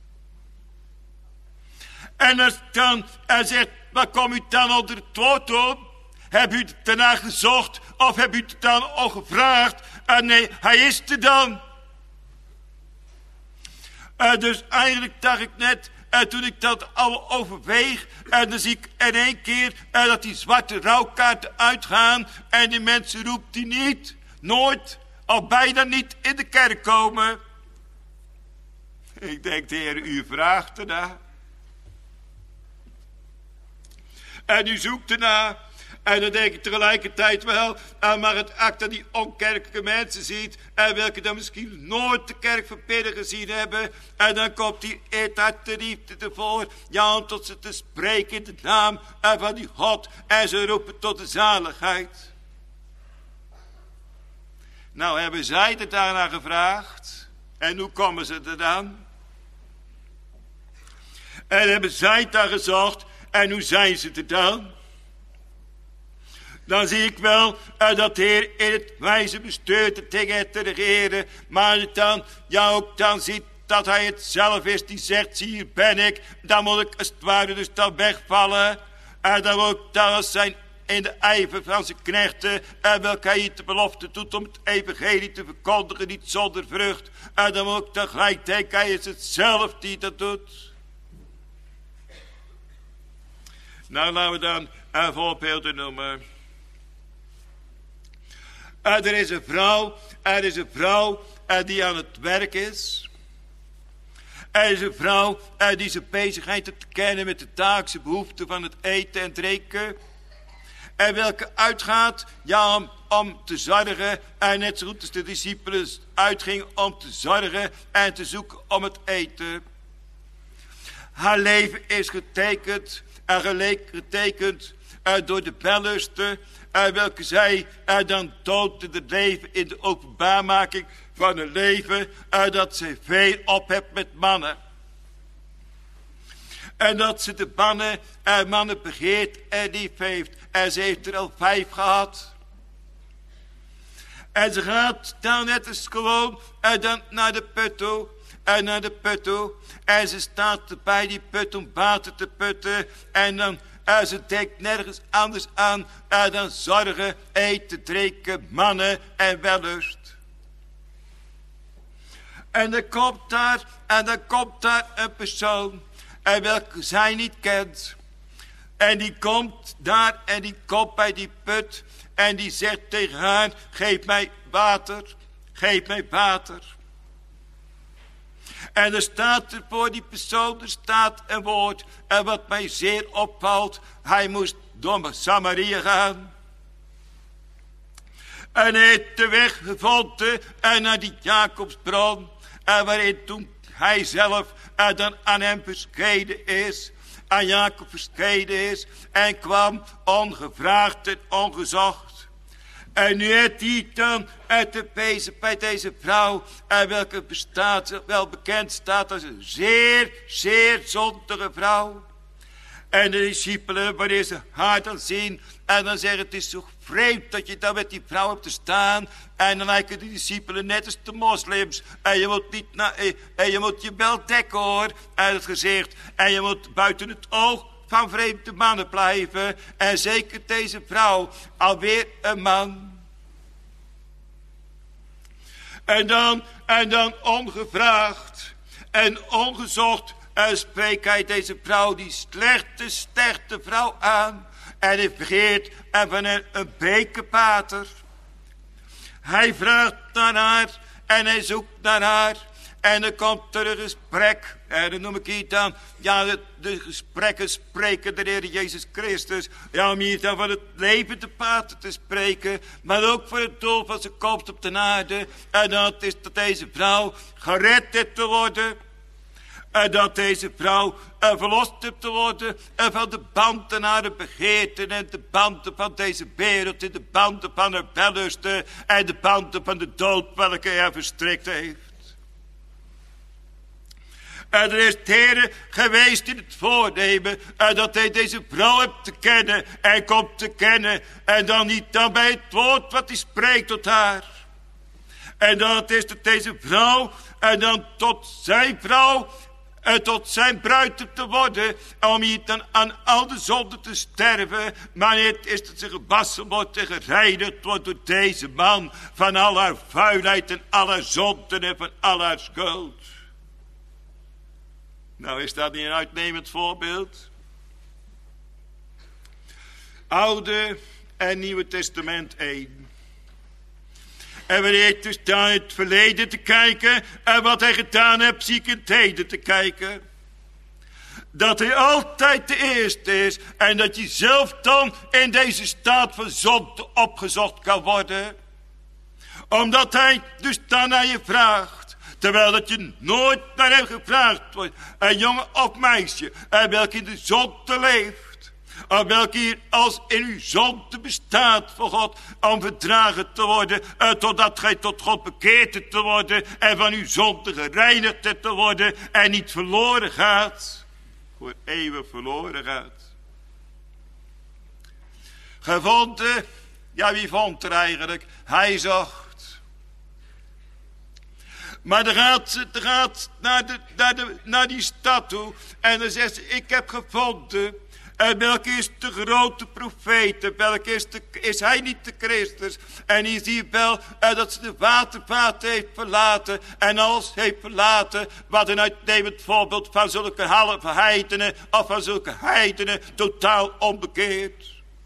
En als dan zegt, waar kom u dan onder het woord om? Heb u het daarna gezocht? Of heb u het dan al gevraagd? Nee, hij is er dan. Dus eigenlijk dacht ik net, toen ik dat al overweeg, dan zie ik in één keer dat die zwarte rouwkaarten uitgaan en die mensen roept die niet, nooit, of bijna niet in de kerk komen. Ik denk, de Heer, u vraagt ernaar. En u zoekt ernaar. En dan denk ik tegelijkertijd wel, maar het act dat die onkerkelijke mensen ziet, en welke dan misschien nooit de kerk van binnen gezien hebben, en dan komt die eethart de liefde ervoor, ja, om tot ze te spreken in de naam van die God, en ze roepen tot de zaligheid. Nou, hebben zij er daarna gevraagd, en hoe komen ze er dan? En hebben zij het daar gezocht, en hoe zijn ze er dan? Dan zie ik wel dat de Heer in het wijze bestuurt de dingen te regeren. Maar dan, ja ook dan ziet dat hij het zelf is die zegt, zie hier ben ik. Dan moet ik als het ware dus dan wegvallen. En dan moet ik dan als zijn in de ijver van zijn knechten. En welke hij de belofte doet om het evangelie te verkondigen, niet zonder vrucht. En dan moet ik dan gelijk denken, hij is het zelf die dat doet. Nou, laten we dan een voorbeeld noemen. Er is een vrouw die aan het werk is. Er is een vrouw die zijn bezigheid te kennen met de dagelijkse behoeften van het eten en drinken. En welke uitgaat, ja, om te zorgen. En net zo goed als de discipelen uitgingen om te zorgen en te zoeken om het eten. Haar leven is getekend door de wellusten. Welke zij dan toont in het leven in de openbaarmaking van een leven. Dat zij veel op hebt met mannen. En dat ze de mannen begeert en lief heeft. En ze heeft er al 5 gehad. En ze gaat dan net als gewoon dan naar de put toe. En ze staat bij die put om water te putten. En dan ze denkt nergens anders aan dan zorgen, eten, drinken, mannen en wellust. En dan komt daar een persoon welke zij niet kent. En die komt daar en die komt bij die put en die zegt tegen haar: geef mij water, geef mij water. En er staat er voor die persoon, er staat een woord. En wat mij zeer opvalt, hij moest door Samaria gaan. En hij heeft de weg gevonden en naar die Jacobsbron. En waarin toen hij zelf dan aan hem verschenen is. Aan Jacob verschenen is. En kwam ongevraagd en ongezocht. En nu heeft hij dan te bezig bij deze vrouw. En welke wel bekend staat als een zeer, zeer zondige vrouw. En de discipelen, wanneer ze haar dan zien. En dan zeggen: het is zo vreemd dat je dan met die vrouw hebt te staan. En dan lijken de discipelen net als de moslims. En je moet niet en je moet je wel dekken, hoor. En het gezicht. En je moet buiten het oog van vreemde mannen blijven. En zeker deze vrouw, alweer een man. En dan ongevraagd en ongezocht spreekt hij deze vrouw, die slechte vrouw aan. En hij vergeet van een bekerpater. Hij vraagt naar haar en hij zoekt naar haar. En dan komt er een gesprek. En dan noem ik hier dan, ja, de gesprekken spreken de Heer Jezus Christus. Ja, om hier dan van het levende pater te spreken. Maar ook voor het doel van zijn komst op de aarde. En dat is dat deze vrouw gered heeft te worden. En dat deze vrouw verlost heeft te worden. En van de banden naar de begeerten. En de banden van deze wereld. En de banden van haar wellusten. En de banden van de dood welke hij verstrikt heeft. En er is het Heer geweest in het voornemen. En dat hij deze vrouw hebt te kennen. En komt te kennen. En dan niet dan bij het woord wat hij spreekt tot haar. En dat is dat deze vrouw. En dan tot zijn vrouw. En tot zijn bruid te worden. Om hier dan aan al de zonden te sterven. Maar het is dat ze gewassen wordt en gereinigd wordt door deze man. Van al haar vuilheid en al haar zonden en van al haar schuld. Nou, is dat niet een uitnemend voorbeeld? Oude en Nieuwe Testament 1. En wanneer ik dus naar het verleden te kijken. En wat hij gedaan heeft, zie ik in het heden te kijken. Dat hij altijd de eerste is. En dat je zelf dan in deze staat van zonde opgezocht kan worden. Omdat hij dus dan naar je vraagt. Terwijl dat je nooit naar hem gevraagd wordt. Een jongen of meisje. En welke in de zonde leeft. Of welke hier als in uw zonde bestaat voor God. Om verdragen te worden. Totdat gij tot God bekeerd hebt te worden. En van uw zonde gereinigd hebt te worden. En niet verloren gaat. Voor eeuwig verloren gaat. Gevonden. Ja, wie vond er eigenlijk? Hij zocht. Maar dan gaat ze naar die stad toe. En dan zegt ze: ik heb gevonden Welke is de grote profeet? Welke is hij niet de Christus? En hier zie je wel dat ze de watervaten heeft verlaten. En alles heeft verlaten. Wat een uitnemend voorbeeld van zulke halve heidenen. Of van zulke heidenen totaal onbekeerd.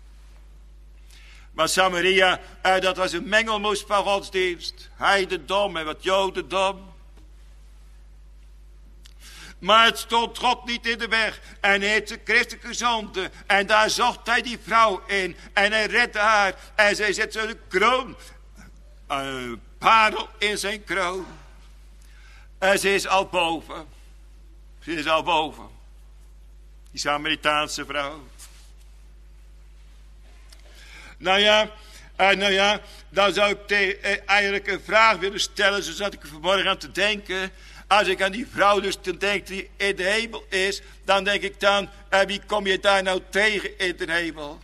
Maar Samaria, dat was een mengelmoes van godsdienst. Heidendom en wat jodendom. Maar het stond God niet in de weg. En hij heeft de christelijke zonde. En daar zocht hij die vrouw in. En hij redde haar. En zij zette een kroon. Een parel in zijn kroon. En ze is al boven. Ze is al boven. Die Samaritaanse vrouw. Nou ja, dan zou ik eigenlijk een vraag willen stellen. Zo zat ik er vanmorgen aan te denken. Als ik aan die vrouw dus denk die in de hemel is. Dan denk ik dan, wie kom je daar nou tegen in de hemel?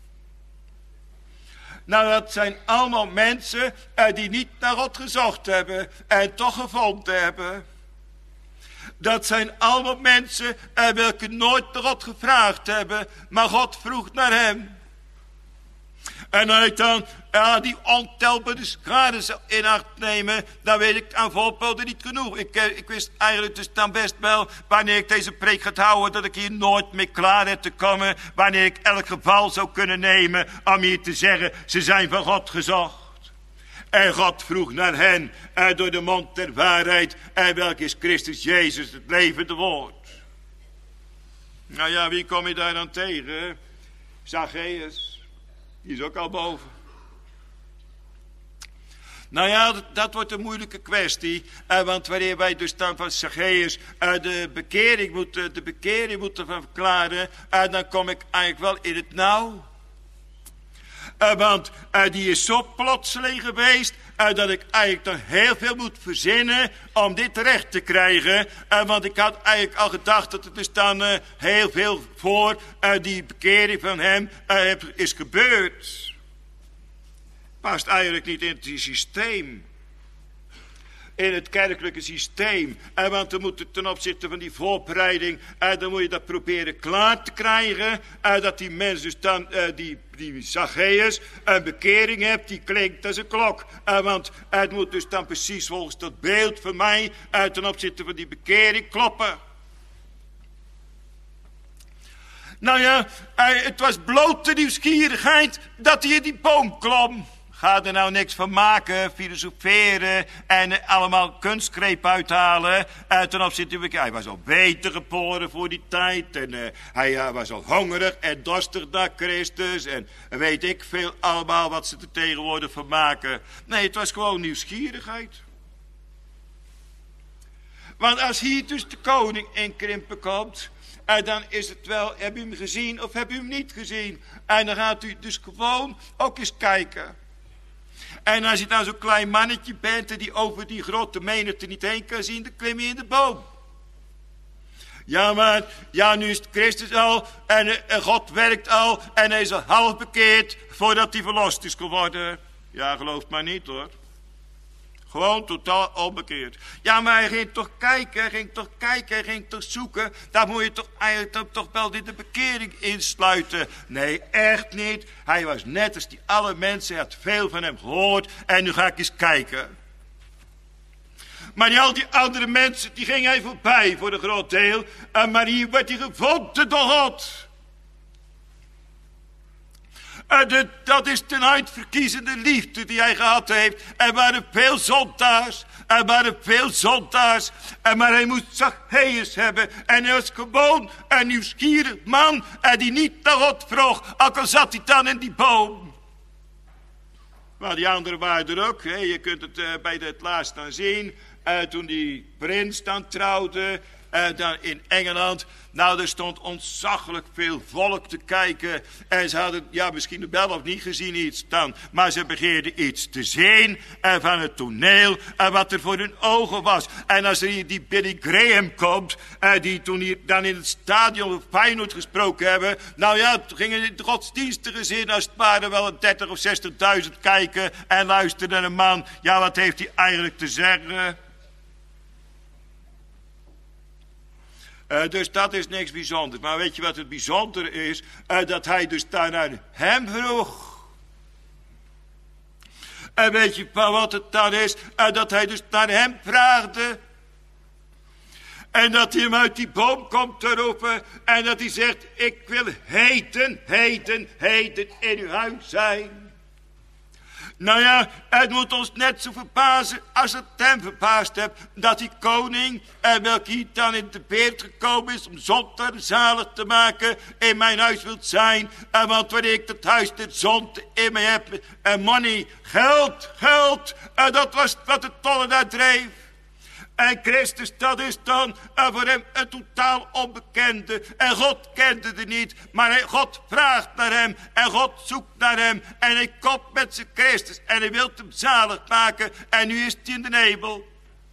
Nou, dat zijn allemaal mensen die niet naar God gezocht hebben. En toch gevonden hebben. Dat zijn allemaal mensen welke nooit naar God gevraagd hebben. Maar God vroeg naar hem. En als ik dan die ontelbare schade zal in acht nemen, dan weet ik aan voorbeelden niet genoeg. Ik wist eigenlijk dus dan best wel, wanneer ik deze preek ga houden, dat ik hier nooit meer klaar heb te komen. Wanneer ik elk geval zou kunnen nemen om hier te zeggen, ze zijn van God gezocht. En God vroeg naar hen door de mond der waarheid. En welk is Christus Jezus, het levende woord. Nou ja, wie kom je daar dan tegen? Zacchaeus. Die is ook al boven. Nou ja, dat wordt een moeilijke kwestie. Want wanneer wij dus dan van Zacchaeus de bekering moeten verklaren. Dan kom ik eigenlijk wel in het nauw. Want die is zo plotseling geweest. Dat ik eigenlijk dan heel veel moet verzinnen om dit terecht te krijgen. Want ik had eigenlijk al gedacht dat het dus dan heel veel voor die bekering van hem is gebeurd. Past eigenlijk niet in het systeem. In het kerkelijke systeem. Want dan moet het ten opzichte van die voorbereiding. Dan moet je dat proberen klaar te krijgen. Dat die mens dus dan die Zacchaeus een bekering hebt. Die klinkt als een klok. Want het moet dus dan precies volgens dat beeld van mij. Ten opzichte van die bekering kloppen. Nou ja, het was blote nieuwsgierigheid dat hij in die boom klom. Ga er nou niks van maken, filosoferen en allemaal kunstgreep uithalen. Ten opzichte van, hij was al beter geboren voor die tijd. En hij was al hongerig en dorstig naar Christus. En weet ik veel allemaal wat ze er tegenwoordig van maken. Nee, het was gewoon nieuwsgierigheid. Want als hier dus de koning in krimpen komt, dan is het wel, heb u hem gezien of heb u hem niet gezien? En dan gaat u dus gewoon ook eens kijken. En als je dan zo'n klein mannetje bent die over die grote menigte niet heen kan zien, dan klim je in de boom. Ja, maar ja, nu is het Christus al en God werkt al en hij is al half bekeerd voordat hij verlost is geworden. Ja, gelooft maar niet hoor. Gewoon totaal onbekeerd. Ja, maar hij ging toch kijken, hij ging toch zoeken. Daar moet je toch eigenlijk toch wel de bekering insluiten. Nee, echt niet. Hij was net als die alle mensen, hij had veel van hem gehoord. En nu ga ik eens kijken. Maar al die andere mensen, die gingen hij voorbij voor een groot deel. Maar hier werd hij gevonden door God. Dat is ten uitverkiezende liefde die hij gehad heeft. Er waren veel zondaars. Maar hij moest Zacchaeus hebben. En hij was gewoon een nieuwsgierig man. Die niet naar God vroeg. Ook al zat hij dan in die boom. Maar die anderen waren er ook. Hè. Je kunt het bij het laatst dan zien. Toen die prins dan trouwde. Dan in Engeland. Nou, er stond ontzaglijk veel volk te kijken. En ze hadden, ja, misschien wel of niet gezien iets dan. Maar ze begeerden iets te zien van het toneel. Wat er voor hun ogen was. En als er hier die Billy Graham komt. Die toen hier dan in het stadion van Feyenoord gesproken hebben. Nou ja, toen gingen de godsdienstige zin als het ware wel 30 of 60.000 kijken. En luisterden naar een man. Ja, wat heeft hij eigenlijk te zeggen? Dus dat is niks bijzonders. Maar weet je wat het bijzondere is? Dat hij dus daar naar hem vroeg. En weet je wat het dan is? Dat hij dus naar hem vraagde. En dat hij hem uit die boom komt te roepen. En dat hij zegt, ik wil heden in uw huis zijn. Nou ja, het moet ons net zo verbazen als het hem verbaasd hebt. Dat die koning, welke hier dan in de beeld gekomen is om zonde zalig te maken, in mijn huis wilt zijn. Want wanneer ik het huis der zonde in mij heb, money, geld, dat was wat de tollenaar dreef. En Christus, dat is dan voor hem een totaal onbekende. En God kende het niet, maar God vraagt naar hem. En God zoekt naar hem. En hij komt met zijn Christus. En hij wil hem zalig maken. En nu is hij in de hemel.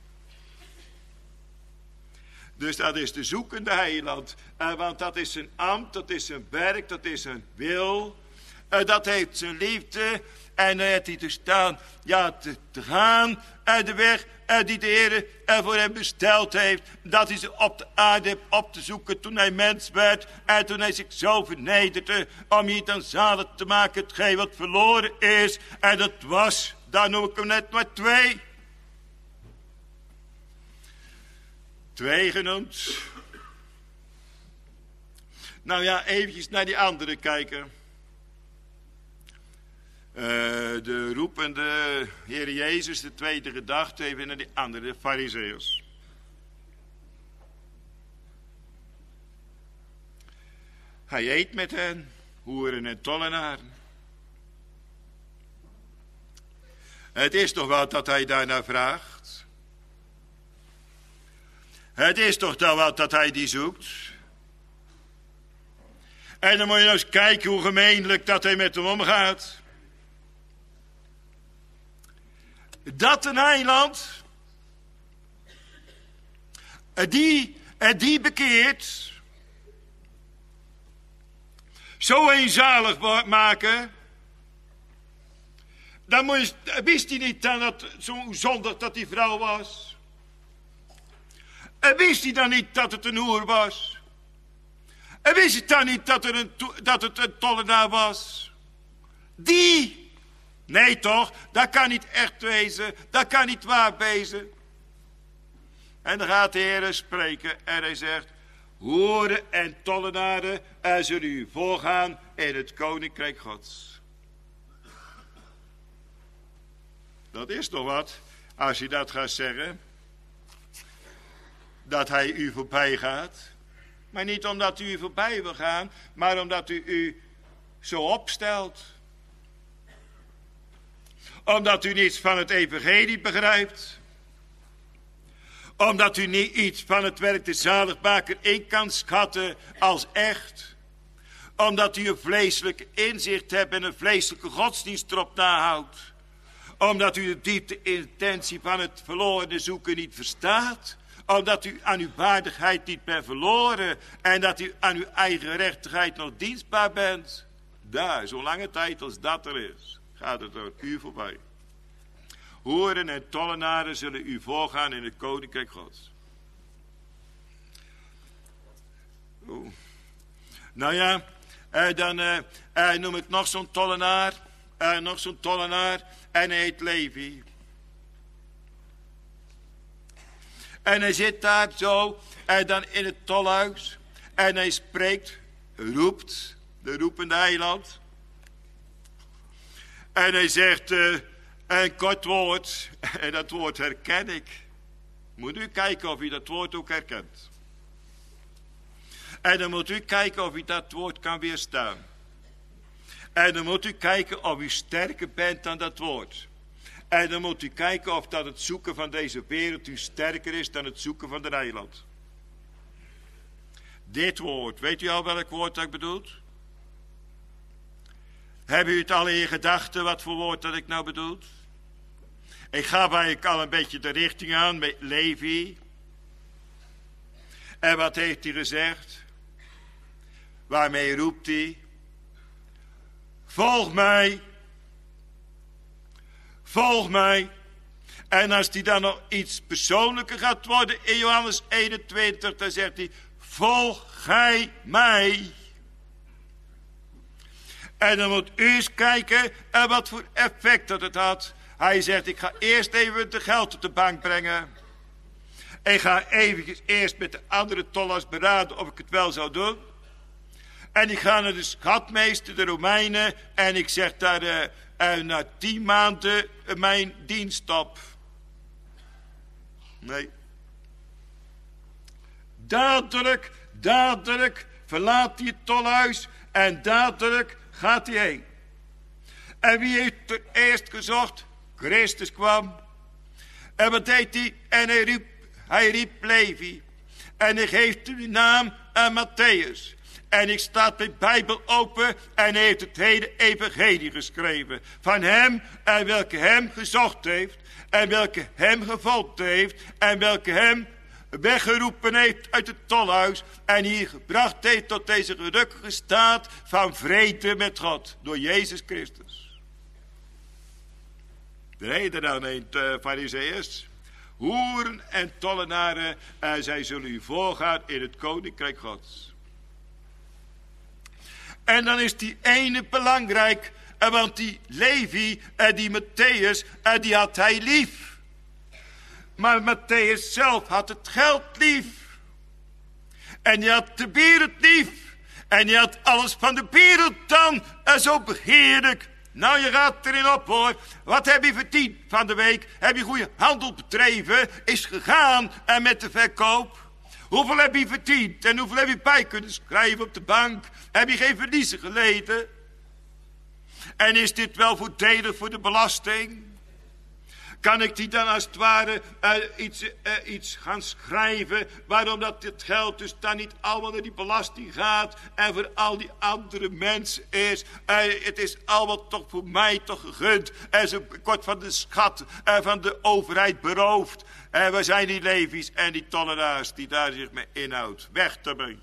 Dus dat is de zoekende heiland. Want dat is zijn ambt, dat is zijn werk, dat is zijn wil. Dat heeft zijn liefde. En dan heeft hij te staan, ja, te gaan. De weg die de Heer voor hem besteld heeft. Dat hij ze op de aarde heeft op te zoeken toen hij mens werd. En toen hij zich zo vernederde. Om je dan zalig te maken hetgeen wat verloren is. En dat was, daar noem ik hem net maar 2. 2 genoemd. Nou ja, eventjes naar die andere kijken. De roepende Heer Jezus, de tweede gedachte, even naar die andere, de Farizeeërs. Hij eet met hen, hoeren en tollenaren. Het is toch wat dat hij daarnaar vraagt? Het is toch dan wat dat hij die zoekt? En dan moet je nou eens kijken hoe gemeenlijk dat hij met hem omgaat. Dat een heiland, die bekeert, zo eenzalig maken, dan wist hij niet dan dat zo zondig dat die vrouw was. En wist hij dan niet dat het een hoer was. En wist hij dan niet dat het een tollenaar was. Nee toch, dat kan niet echt wezen, dat kan niet waar wezen. En dan gaat de Heer spreken en hij zegt, hoeren en tollenaren zullen u voorgaan in het koninkrijk Gods. Dat is toch wat, als je dat gaat zeggen, dat hij u voorbij gaat. Maar niet omdat u voorbij wil gaan, maar omdat u zo opstelt. Omdat u niets van het evangelie begrijpt. Omdat u niet iets van het werk de zaligmaker in kan schatten als echt. Omdat u een vleeselijke inzicht hebt en een vleeselijke godsdienst erop nahoudt. Omdat u de diepte intentie van het verloren zoeken niet verstaat. Omdat u aan uw waardigheid niet bent verloren. En dat u aan uw eigen gerechtigheid nog dienstbaar bent. Daar, zo'n lange tijd als dat er is, gaat het door u voorbij. Hoeren en tollenaren zullen u voorgaan in het koninkrijk Gods. Nou ja, dan noem ik nog zo'n tollenaar. En hij heet Levi. En hij zit daar zo, dan in het tolhuis. En hij spreekt, roept, de roepende heiland. En hij zegt, een kort woord, en dat woord herken ik. Moet u kijken of u dat woord ook herkent. En dan moet u kijken of u dat woord kan weerstaan. En dan moet u kijken of u sterker bent dan dat woord. En dan moet u kijken of dat het zoeken van deze wereld u sterker is dan het zoeken van de heiland. Dit woord, weet u al welk woord dat ik bedoel? Hebben u het al in je gedachten wat voor woord dat ik nou bedoel? Ik ga eigenlijk al een beetje de richting aan met Levi. En wat heeft hij gezegd? Waarmee roept hij? Volg mij. Volg mij. En als hij dan nog iets persoonlijker gaat worden in Johannes 21, dan zegt hij, volg gij mij. En dan moet u eens kijken wat voor effect dat het had. Hij zegt, ik ga eerst even de geld op de bank brengen. Ik ga eventjes eerst met de andere tollers beraden of ik het wel zou doen. En ik ga naar de schatmeester, de Romeinen. En ik zeg daar na 10 maanden mijn dienst op. Nee. Dadelijk verlaat hij het tolhuis. En dadelijk gaat hij heen. En wie heeft er eerst gezocht? Christus kwam. En wat deed hij? En hij riep Levi. En hij geeft hem de naam Matthäus. En ik sta de Bijbel open en hij heeft het hele evangelie geschreven. Van hem en welke hem gezocht heeft. En welke hem gevolgd heeft. En welke hem weggeroepen heeft uit het tolhuis. En hier gebracht heeft tot deze gelukkige staat van vrede met God. Door Jezus Christus. De reden dan een Farizeeërs. Hoeren en tollenaren. Zij zullen u voorgaan in het koninkrijk Gods. En dan is die ene belangrijk. Want die Levi, die Matthäus, die had hij lief. Maar Matthäus zelf had het geld lief. En die had de wereld lief. En die had alles van de wereld dan. En zo beheerlijk. Nou, je gaat erin op hoor. Wat heb je verdiend van de week? Heb je goede handel bedreven? Is gegaan en met de verkoop? Hoeveel heb je verdiend? En hoeveel heb je bij kunnen schrijven op de bank? Heb je geen verliezen geleden? En is dit wel voordelig voor de belasting? Kan ik die dan als het ware iets gaan schrijven? Waarom dat het geld dus dan niet allemaal naar die belasting gaat. En voor al die andere mensen is. Het is allemaal toch voor mij toch gegund. En ze kort van de schat van de overheid beroofd. En waar zijn die Levi's en die tollenaars die daar zich mee inhoudt? Weg ermee.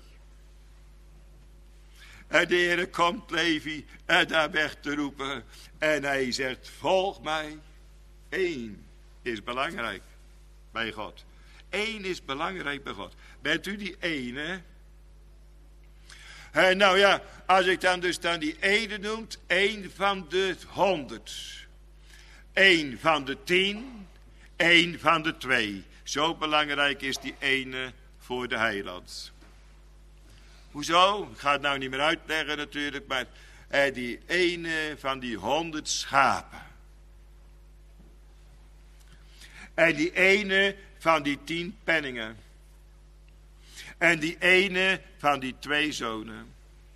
En de Heer komt Levi daar weg te roepen. En hij zegt, volg mij. 1 is belangrijk bij God. 1 is belangrijk bij God. Bent u die ene? Nou ja, als ik dan dus die ene noemt. 1 van de 100. 1 van de 10. 1 van de 2. Zo belangrijk is die ene voor de heiland. Hoezo? Ik ga het nou niet meer uitleggen natuurlijk. Maar die ene van die 100 schapen. En die ene van die 10 penningen. En die ene van die 2 zonen.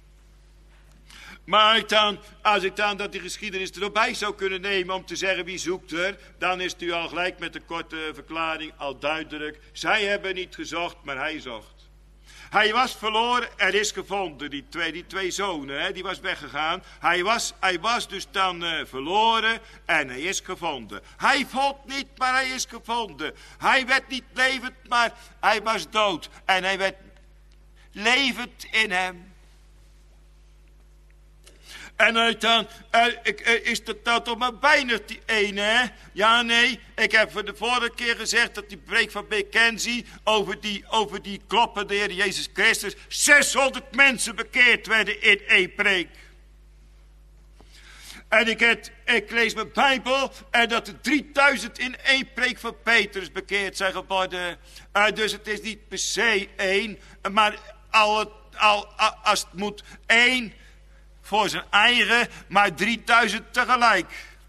Maar als ik dan dat die geschiedenis erbij zou kunnen nemen om te zeggen wie zoekt er, dan is het u al gelijk met de korte verklaring al duidelijk. Zij hebben niet gezocht, maar hij zocht. Hij was verloren en is gevonden. Die twee zonen, die was weggegaan. Hij was dus dan verloren en hij is gevonden. Hij vond niet, maar hij is gevonden. Hij werd niet levend, maar hij was dood. En hij werd levend in hem. En dan is dat nou toch maar weinig die ene, hè? Ja, nee, ik heb voor de vorige keer gezegd dat die preek van Mackenzie over die kloppende Heer Jezus Christus 600 mensen bekeerd werden in 1 preek. En ik lees mijn Bijbel en dat er 3000 in 1 preek van Petrus bekeerd zijn geworden. Dus het is niet per se 1, maar als het moet 1... voor zijn eigen, maar 3000 tegelijk.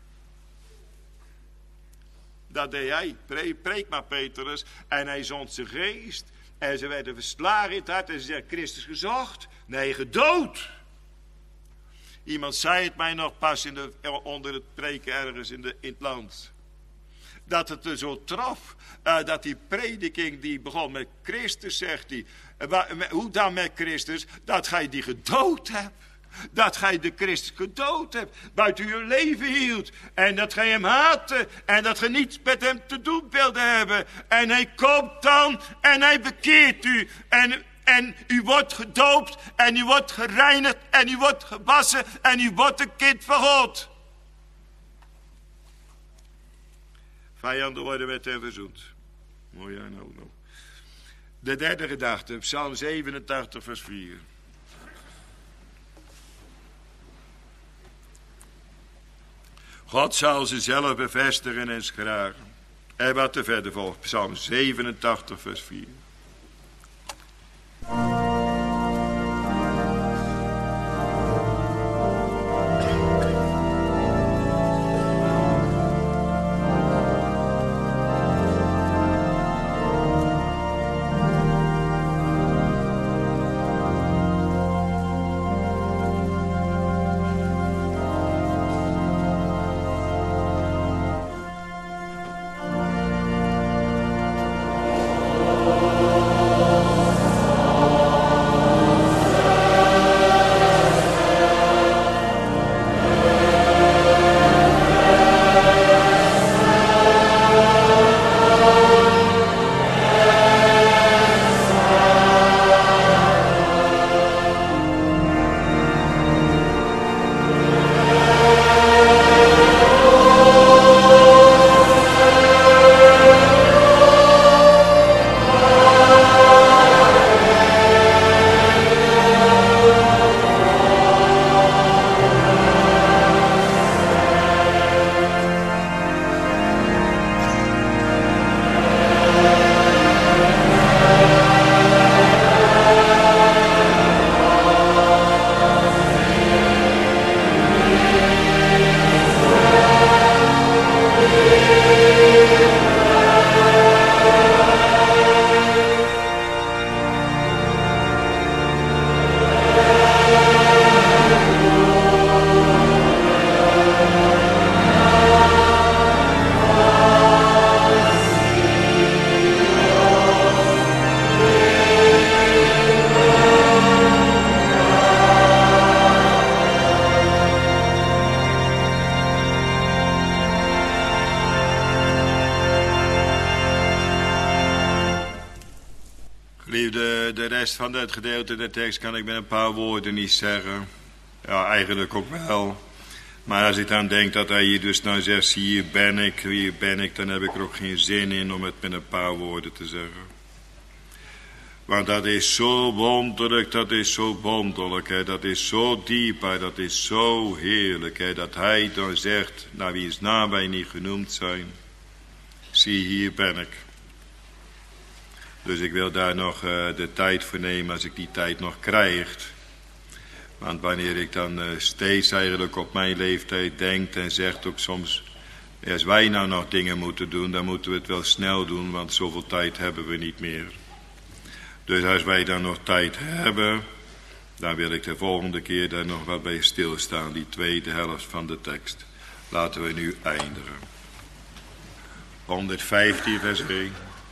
Dat deed hij. Preek maar Petrus. En hij zond zijn geest. En ze werden verslagen in het hart. En ze zeiden, Christus gezocht? Nee, gedood. Iemand zei het mij nog pas onder het preken ergens in het land. Dat het er zo trof. Dat die prediking die begon met Christus, zegt hij. Hoe dan met Christus? Dat gij die gedood hebt. Dat gij de Christus gedood hebt, buiten uw leven hield. En dat gij hem haatte. En dat gij niets met hem te doen wilde hebben. En hij komt dan en hij bekeert u. En u wordt gedoopt. En u wordt gereinigd. En u wordt gewassen. En u wordt een kind van God. Vijanden worden met hem verzoend. Mooi, ja, nou. De derde gedachte, Psalm 87, vers 4. God zal ze zelf bevestigen en schragen. En wat er verder volgt, Psalm 87, vers 4. De rest van het gedeelte der tekst kan ik met een paar woorden niet zeggen. Ja, eigenlijk ook wel. Maar als ik dan denk dat hij hier dus nou zegt, hier ben ik, dan heb ik er ook geen zin in om het met een paar woorden te zeggen. Want dat is zo wonderlijk, dat is zo wonderlijk, hè, dat is zo diep, hè, dat is zo heerlijk, hè, dat hij dan zegt, naar wiens naam wij niet genoemd zijn, zie hier ben ik. Dus ik wil daar nog de tijd voor nemen als ik die tijd nog krijg. Want wanneer ik dan steeds eigenlijk op mijn leeftijd denk en zegt ook soms, als wij nou nog dingen moeten doen, dan moeten we het wel snel doen, want zoveel tijd hebben we niet meer. Dus als wij dan nog tijd hebben, dan wil ik de volgende keer daar nog wat bij stilstaan, die tweede helft van de tekst. Laten we nu eindigen. 115 vers 1.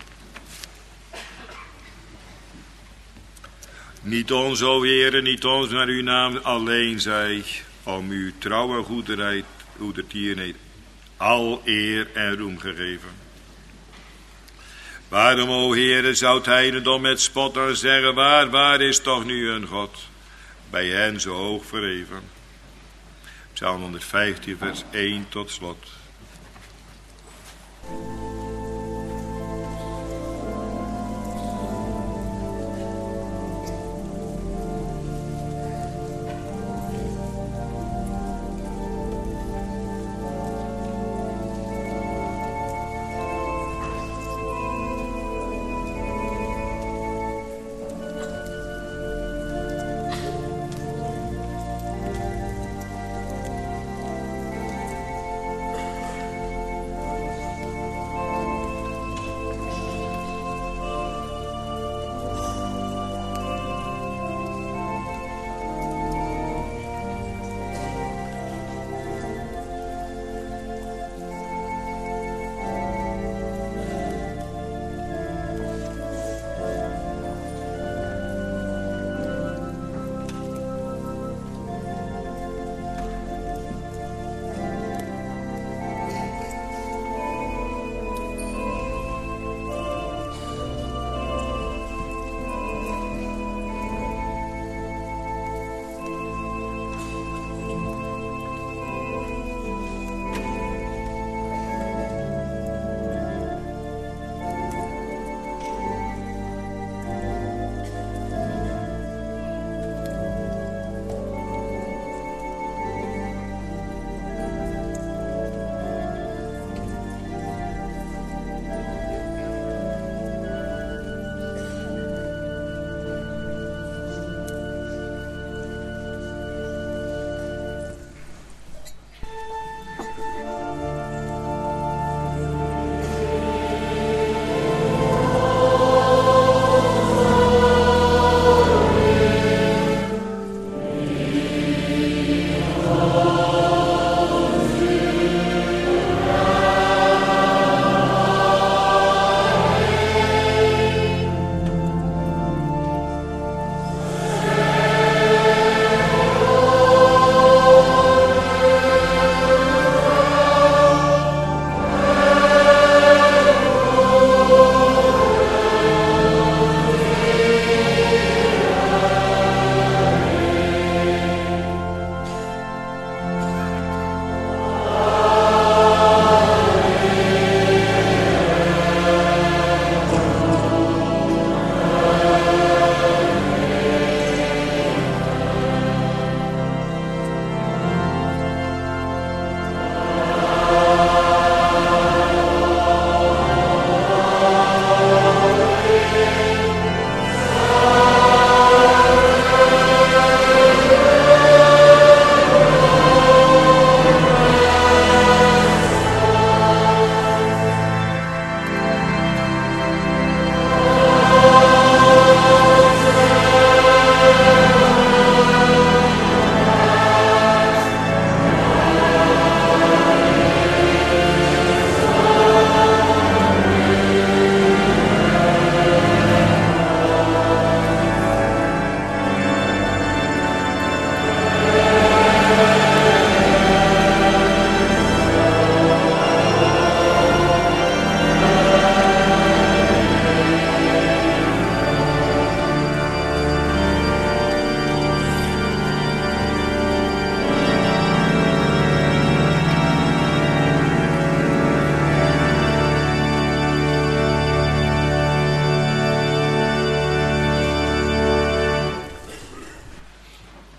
Niet ons, o Heere, niet ons, naar uw naam alleen zij, om uw trouwe goedertierenheid al eer en roem gegeven. Waarom, o Heere, zou het heidendom met spot aan zeggen, waar is toch nu een God, bij hen zo hoog verheven. Psalm 115 vers 1 tot slot.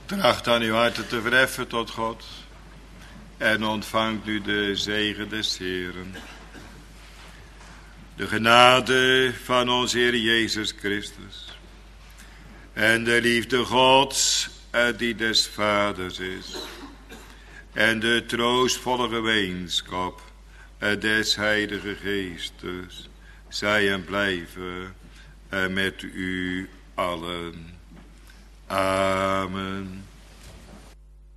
Tracht dan uw harten te verheffen tot God. En ontvangt u de zegen des Heeren. De genade van onze Heer Jezus Christus. En de liefde Gods die des Vaders is. En de troostvolle gemeenschap des Heilige Geestes. Zij en blijven met u allen. Amen.